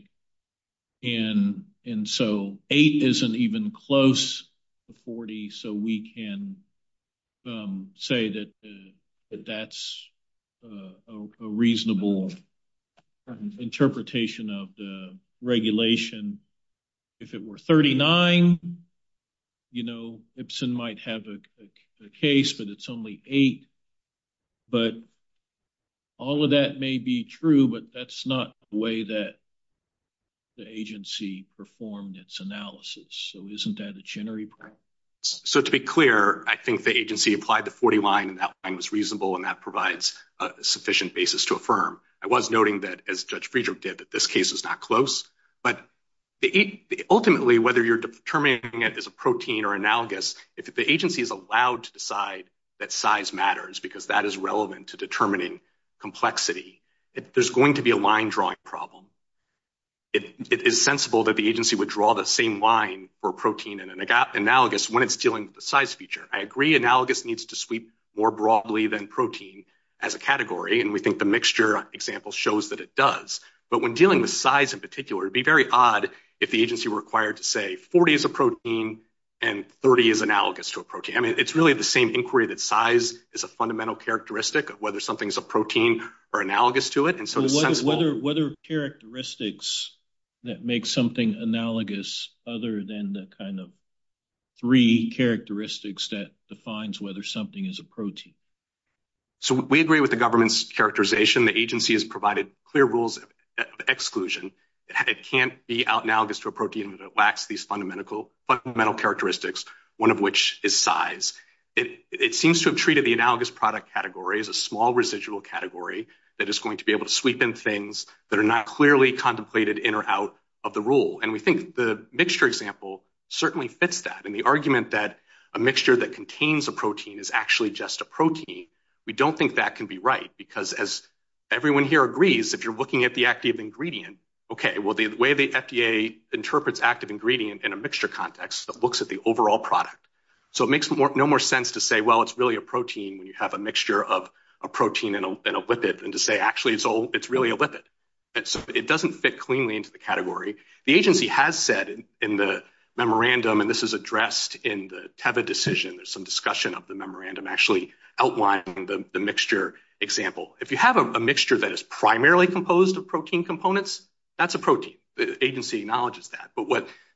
And, and so eight isn't even close to forty, so we can um, say that, uh, that that's uh, a, a reasonable interpretation of the regulation. If it were thirty-nine, you know, Ipsen might have a, a, a case, but it's only eight. But all of that may be true, but that's not the way that the agency performed its analysis. So isn't that a Chenery problem? So to be clear, I think the agency applied the forty line and that line was reasonable and that provides a sufficient basis to affirm. I was noting that, as Judge Friedrich did, that this case was not close. But the, ultimately, whether you're determining it as a protein or analogous, if the agency is allowed to decide that size matters because that is relevant to determining complexity, it, there's going to be a line drawing problem. It, it is sensible that the agency would draw the same line for protein and an analogous when it's dealing with the size feature. I agree analogous needs to sweep more broadly than protein as a category, and we think the mixture example shows that it does. But when dealing with size in particular, it'd be very odd if the agency were required to say forty is a protein and thirty is analogous to a protein. I mean, it's really the same inquiry that size is a fundamental characteristic of whether something's a protein or analogous to it. And so well, it's whether, sensible. Whether, whether characteristics that make something analogous other than the kind of three characteristics that defines whether something is a protein. So we agree with the government's characterization. The agency has provided clear rules of exclusion. It can't be analogous to a protein if it lacks these fundamental fundamental characteristics, one of which is size. It, it seems to have treated the analogous product category as a small residual category that is going to be able to sweep in things that are not clearly contemplated in or out of the rule. And we think the mixture example certainly fits that. And the argument that a mixture that contains a protein is actually just a protein, we don't think that can be right, because as everyone here agrees, if you're looking at the active ingredient, okay, well, the way the F D A interprets active ingredient in a mixture context, it looks at the overall product. So it makes more, no more sense to say, well, it's really a protein when you have a mixture of a protein and a, and a lipid, and to say, actually, it's all, it's really a lipid. And so it doesn't fit cleanly into the category. The agency has said in, in the memorandum, and this is addressed in the Teva decision, there's some discussion of the memorandum actually outlining the, the mixture example. If you have a, a mixture that is primarily composed of protein components, that's a protein. The agency acknowledges that. But what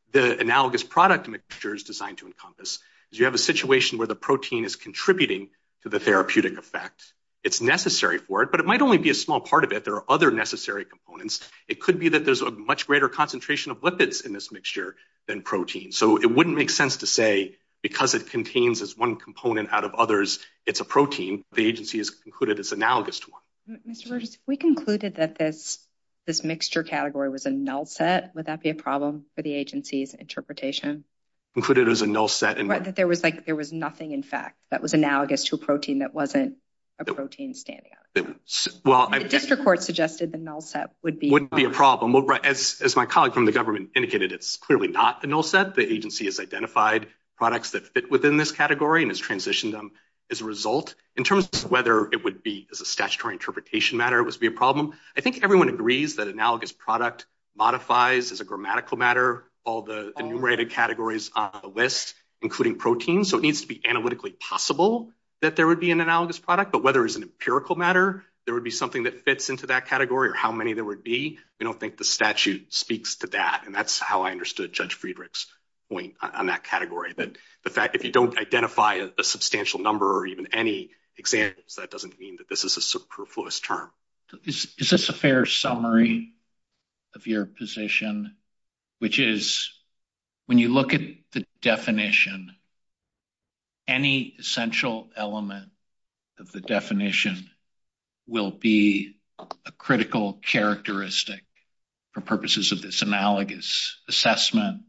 the analogous product mixture is designed to encompass is you have a situation where the protein is contributing to the therapeutic effect. It's necessary for it, but it might only be a small part of it. There are other necessary components. It could be that there's a much greater concentration of lipids in this mixture than protein. So it wouldn't make sense to say because it contains as one component out of others, it's a protein. The agency has concluded it's analogous to one. Mister Burgess, if we concluded that this this mixture category was a null set, would that be a problem for the agency's interpretation? Concluded as a null set, and right, that there was like there was nothing, in fact, that was analogous to a protein that wasn't a protein standing on it. Well, the I, district court suggested the null set would be wouldn't be a problem. Well, right, as as my colleague from the government indicated, it's clearly not a null set. The agency has identified products that fit within this category and has transitioned them as a result. In terms of whether it would be as a statutory interpretation matter, it would be a problem. I think everyone agrees that analogous product modifies as a grammatical matter all the enumerated categories on the list, including proteins. So it needs to be analytically possible that there would be an analogous product, but whether it's an empirical matter, there would be something that fits into that category or how many there would be. We don't think the statute speaks to that. And that's how I understood Judge Friedrich's point on, on that category, that the fact if you don't identify a, a substantial number or even any examples, that doesn't mean that this is a superfluous term. Is, is this a fair summary of your position, which is when you look at the definition, any essential element of the definition will be a critical characteristic for purposes of this analogous assessment,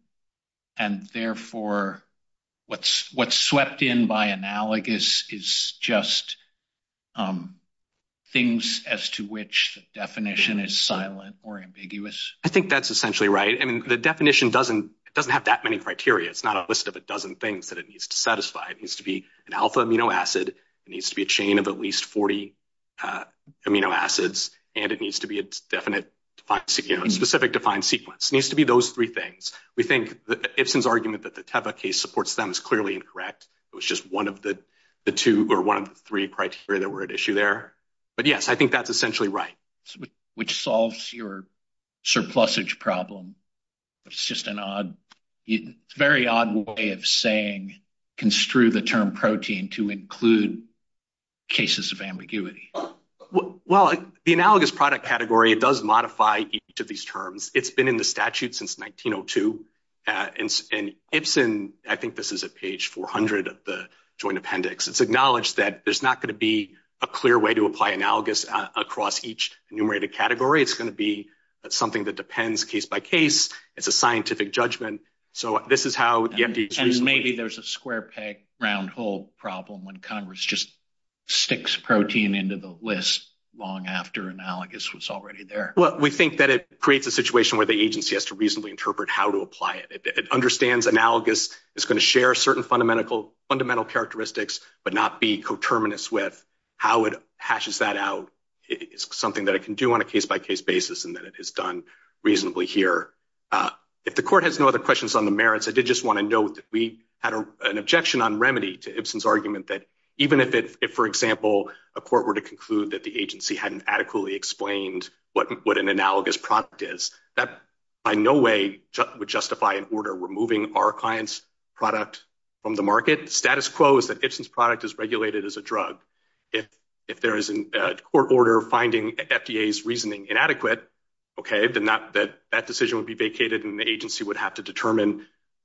and therefore what's what's swept in by analogous is just um, things as to which the definition is silent or ambiguous? I think that's essentially right. I mean, the definition doesn't it doesn't have that many criteria. It's not a list of a dozen things that it needs to satisfy. It needs to be an alpha amino acid. It needs to be a chain of at least forty uh, amino acids, and it needs to be a definite, defined, you know, specific defined sequence. It needs to be those three things. We think that Ipsen's argument that the Teva case supports them is clearly incorrect. It was just one of the the two or one of the three criteria that were at issue there. But yes, I think that's essentially right. Which solves your surplusage problem. It's just an odd, very odd way of saying construe the term protein to include cases of ambiguity. Well, the analogous product category, it does modify each of these terms. It's been in the statute since nineteen oh two. Uh, and, and Ipsen, I think this is at page four hundred of the joint appendix. It's acknowledged that there's not going to be a clear way to apply analogous uh, across each enumerated category. It's going to be something that depends case by case. It's a scientific judgment. So this is how the F D A... And maybe there's a square peg, round hole problem when Congress just sticks protein into the list long after analogous was already there. Well, we think that it creates a situation where the agency has to reasonably interpret how to apply it. It, it understands analogous is going to share certain fundamental fundamental characteristics, but not be coterminous with. How it hashes that out is something that it can do on a case-by-case basis, and that it has done reasonably here. Uh, if the court has no other questions on the merits, I did just want to note that we had a, an objection on remedy to Ipsen's argument that even if, it, if, for example, a court were to conclude that the agency hadn't adequately explained what, what an analogous product is, that by no way ju- would justify an order removing our client's product from the market. The status quo is that Ipsen's product is regulated as a drug. If if there is a uh, court order finding F D A's reasoning inadequate, okay, then that, that, that decision would be vacated and the agency would have to determine,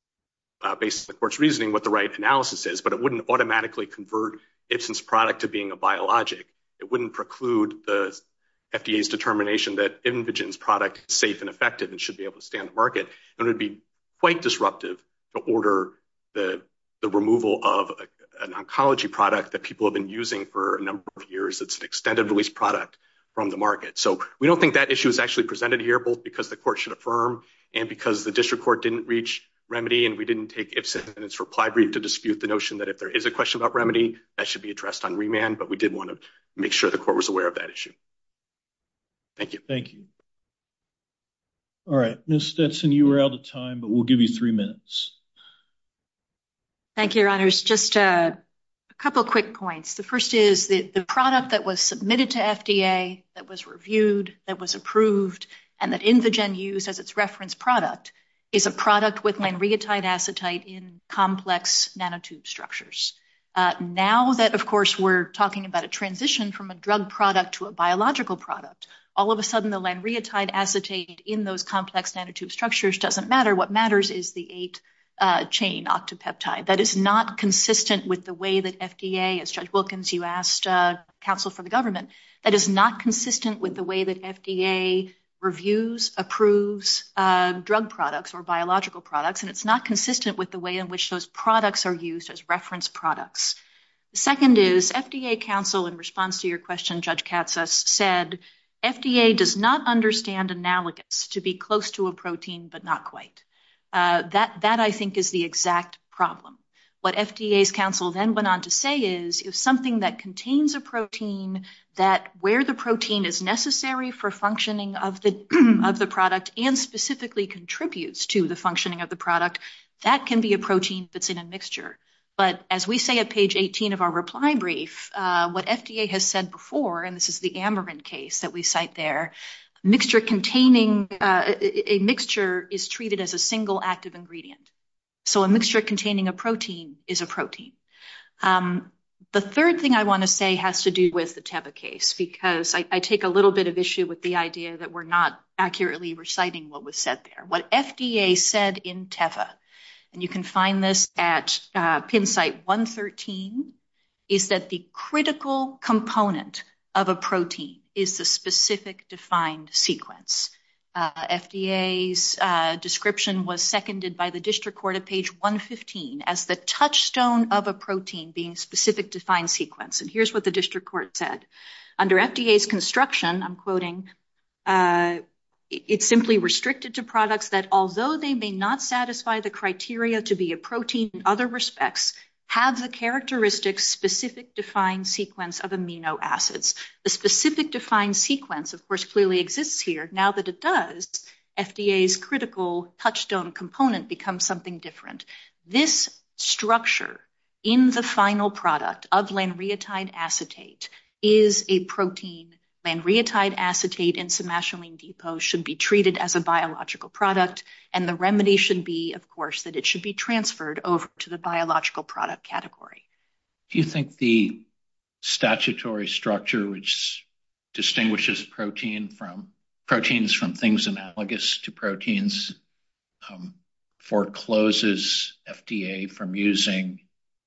uh, based on the court's reasoning, what the right analysis is. But it wouldn't automatically convert Ipsen's product to being a biologic. It wouldn't preclude the F D A's determination that Invigen's product is safe and effective and should be able to stay on the market. And it would be quite disruptive to order the the removal of a, an oncology product that people have been using for a number of years. It's an extended release product from the market. So we don't think that issue is actually presented here, both because the court should affirm and because the district court didn't reach remedy, and we didn't take Ipsen in its reply brief to dispute the notion that if there is a question about remedy, that should be addressed on remand. But we did want to make sure the court was aware of that issue. Thank you. Thank you. All right, Miz Stetson, you were out of time, but we'll give you three minutes. Thank you, Your Honors. Just uh, a couple of quick points. The first is that the product that was submitted to F D A, that was reviewed, that was approved, and that Invigen used as its reference product is a product with lanreotide acetate in complex nanotube structures. Uh, now that, of course, we're talking about a transition from a drug product to a biological product, all of a sudden the lanreotide acetate in those complex nanotube structures doesn't matter. What matters is the eight uh, chain octopeptide. That is not consistent with the way that F D A, as Judge Wilkins, you asked uh, counsel for the government, that is not consistent with the way that F D A reviews, approves uh, drug products or biological products, and it's not consistent with the way in which those products are used as reference products. The second is F D A counsel, in response to your question, Judge Katsas, said F D A does not understand analogous to be close to a protein, but not quite. Uh, that, that, I think, is the exact problem. What F D A's counsel then went on to say is if something that contains a protein that where the protein is necessary for functioning of the of the product and specifically contributes to the functioning of the product, that can be a protein that's in a mixture. But as we say at page eighteen of our reply brief, uh, what F D A has said before, and this is the Amarin case that we cite there, mixture containing uh, a, a mixture is treated as a single active ingredient. So a mixture containing a protein is a protein. Um, the third thing I want to say has to do with the Teva case, because I, I take a little bit of issue with the idea that we're not accurately reciting what was said there. What F D A said in Teva, and you can find this at uh, pin site one thirteen, is that the critical component of a protein is the specific defined sequence. Uh, F D A's uh, description was seconded by the district court at page one fifteen as the touchstone of a protein being specific defined sequence. And here's what the district court said. Under F D A's construction, I'm quoting, uh, it's simply restricted to products that, although they may not satisfy the criteria to be a protein in other respects, have the characteristics specific defined sequence of amino acids. The specific defined sequence, of course, clearly exists here. Now that it does, F D A's critical touchstone component becomes something different. This structure in the final product of lanreotide acetate is a protein. Lanreotide acetate in somatoline depot should be treated as a biological product, and the remedy should be, of course, that it should be transferred over to the biological product category. Do you think the statutory structure which distinguishes protein from proteins from things analogous to proteins um, forecloses F D A from using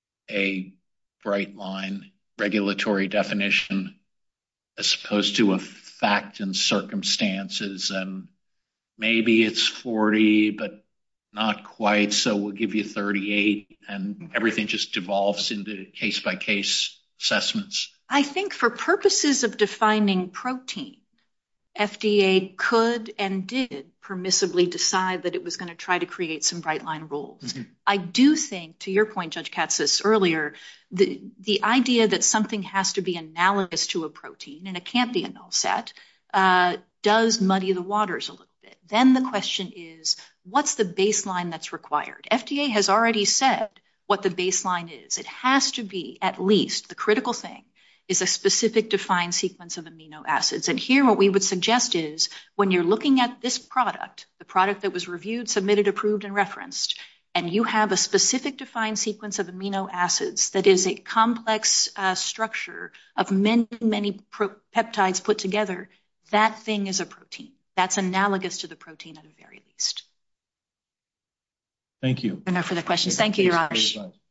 a bright line regulatory definition as opposed to a fact and circumstances, and maybe it's forty, but not quite, so we'll give you thirty-eight, and everything just devolves into case-by-case assessments? I think for purposes of defining protein, F D A could and did permissibly decide that it was going to try to create some bright line rules. Mm-hmm. I do think, to your point, Judge Katsas, earlier, the, the idea that something has to be analogous to a protein, and it can't be a null set, uh, does muddy the waters a little bit. Then the question is, what's the baseline that's required? F D A has already said what the baseline is. It has to be, at least, the critical thing is a specific defined sequence of amino acids. And here what we would suggest is when you're looking at this product, the product that was reviewed, submitted, approved, and referenced, and you have a specific defined sequence of amino acids that is a complex uh, structure of many, many pro- peptides put together, that thing is a protein. That's analogous to the protein at the very least. Thank you. There are no further questions. Thank you, Your Honors.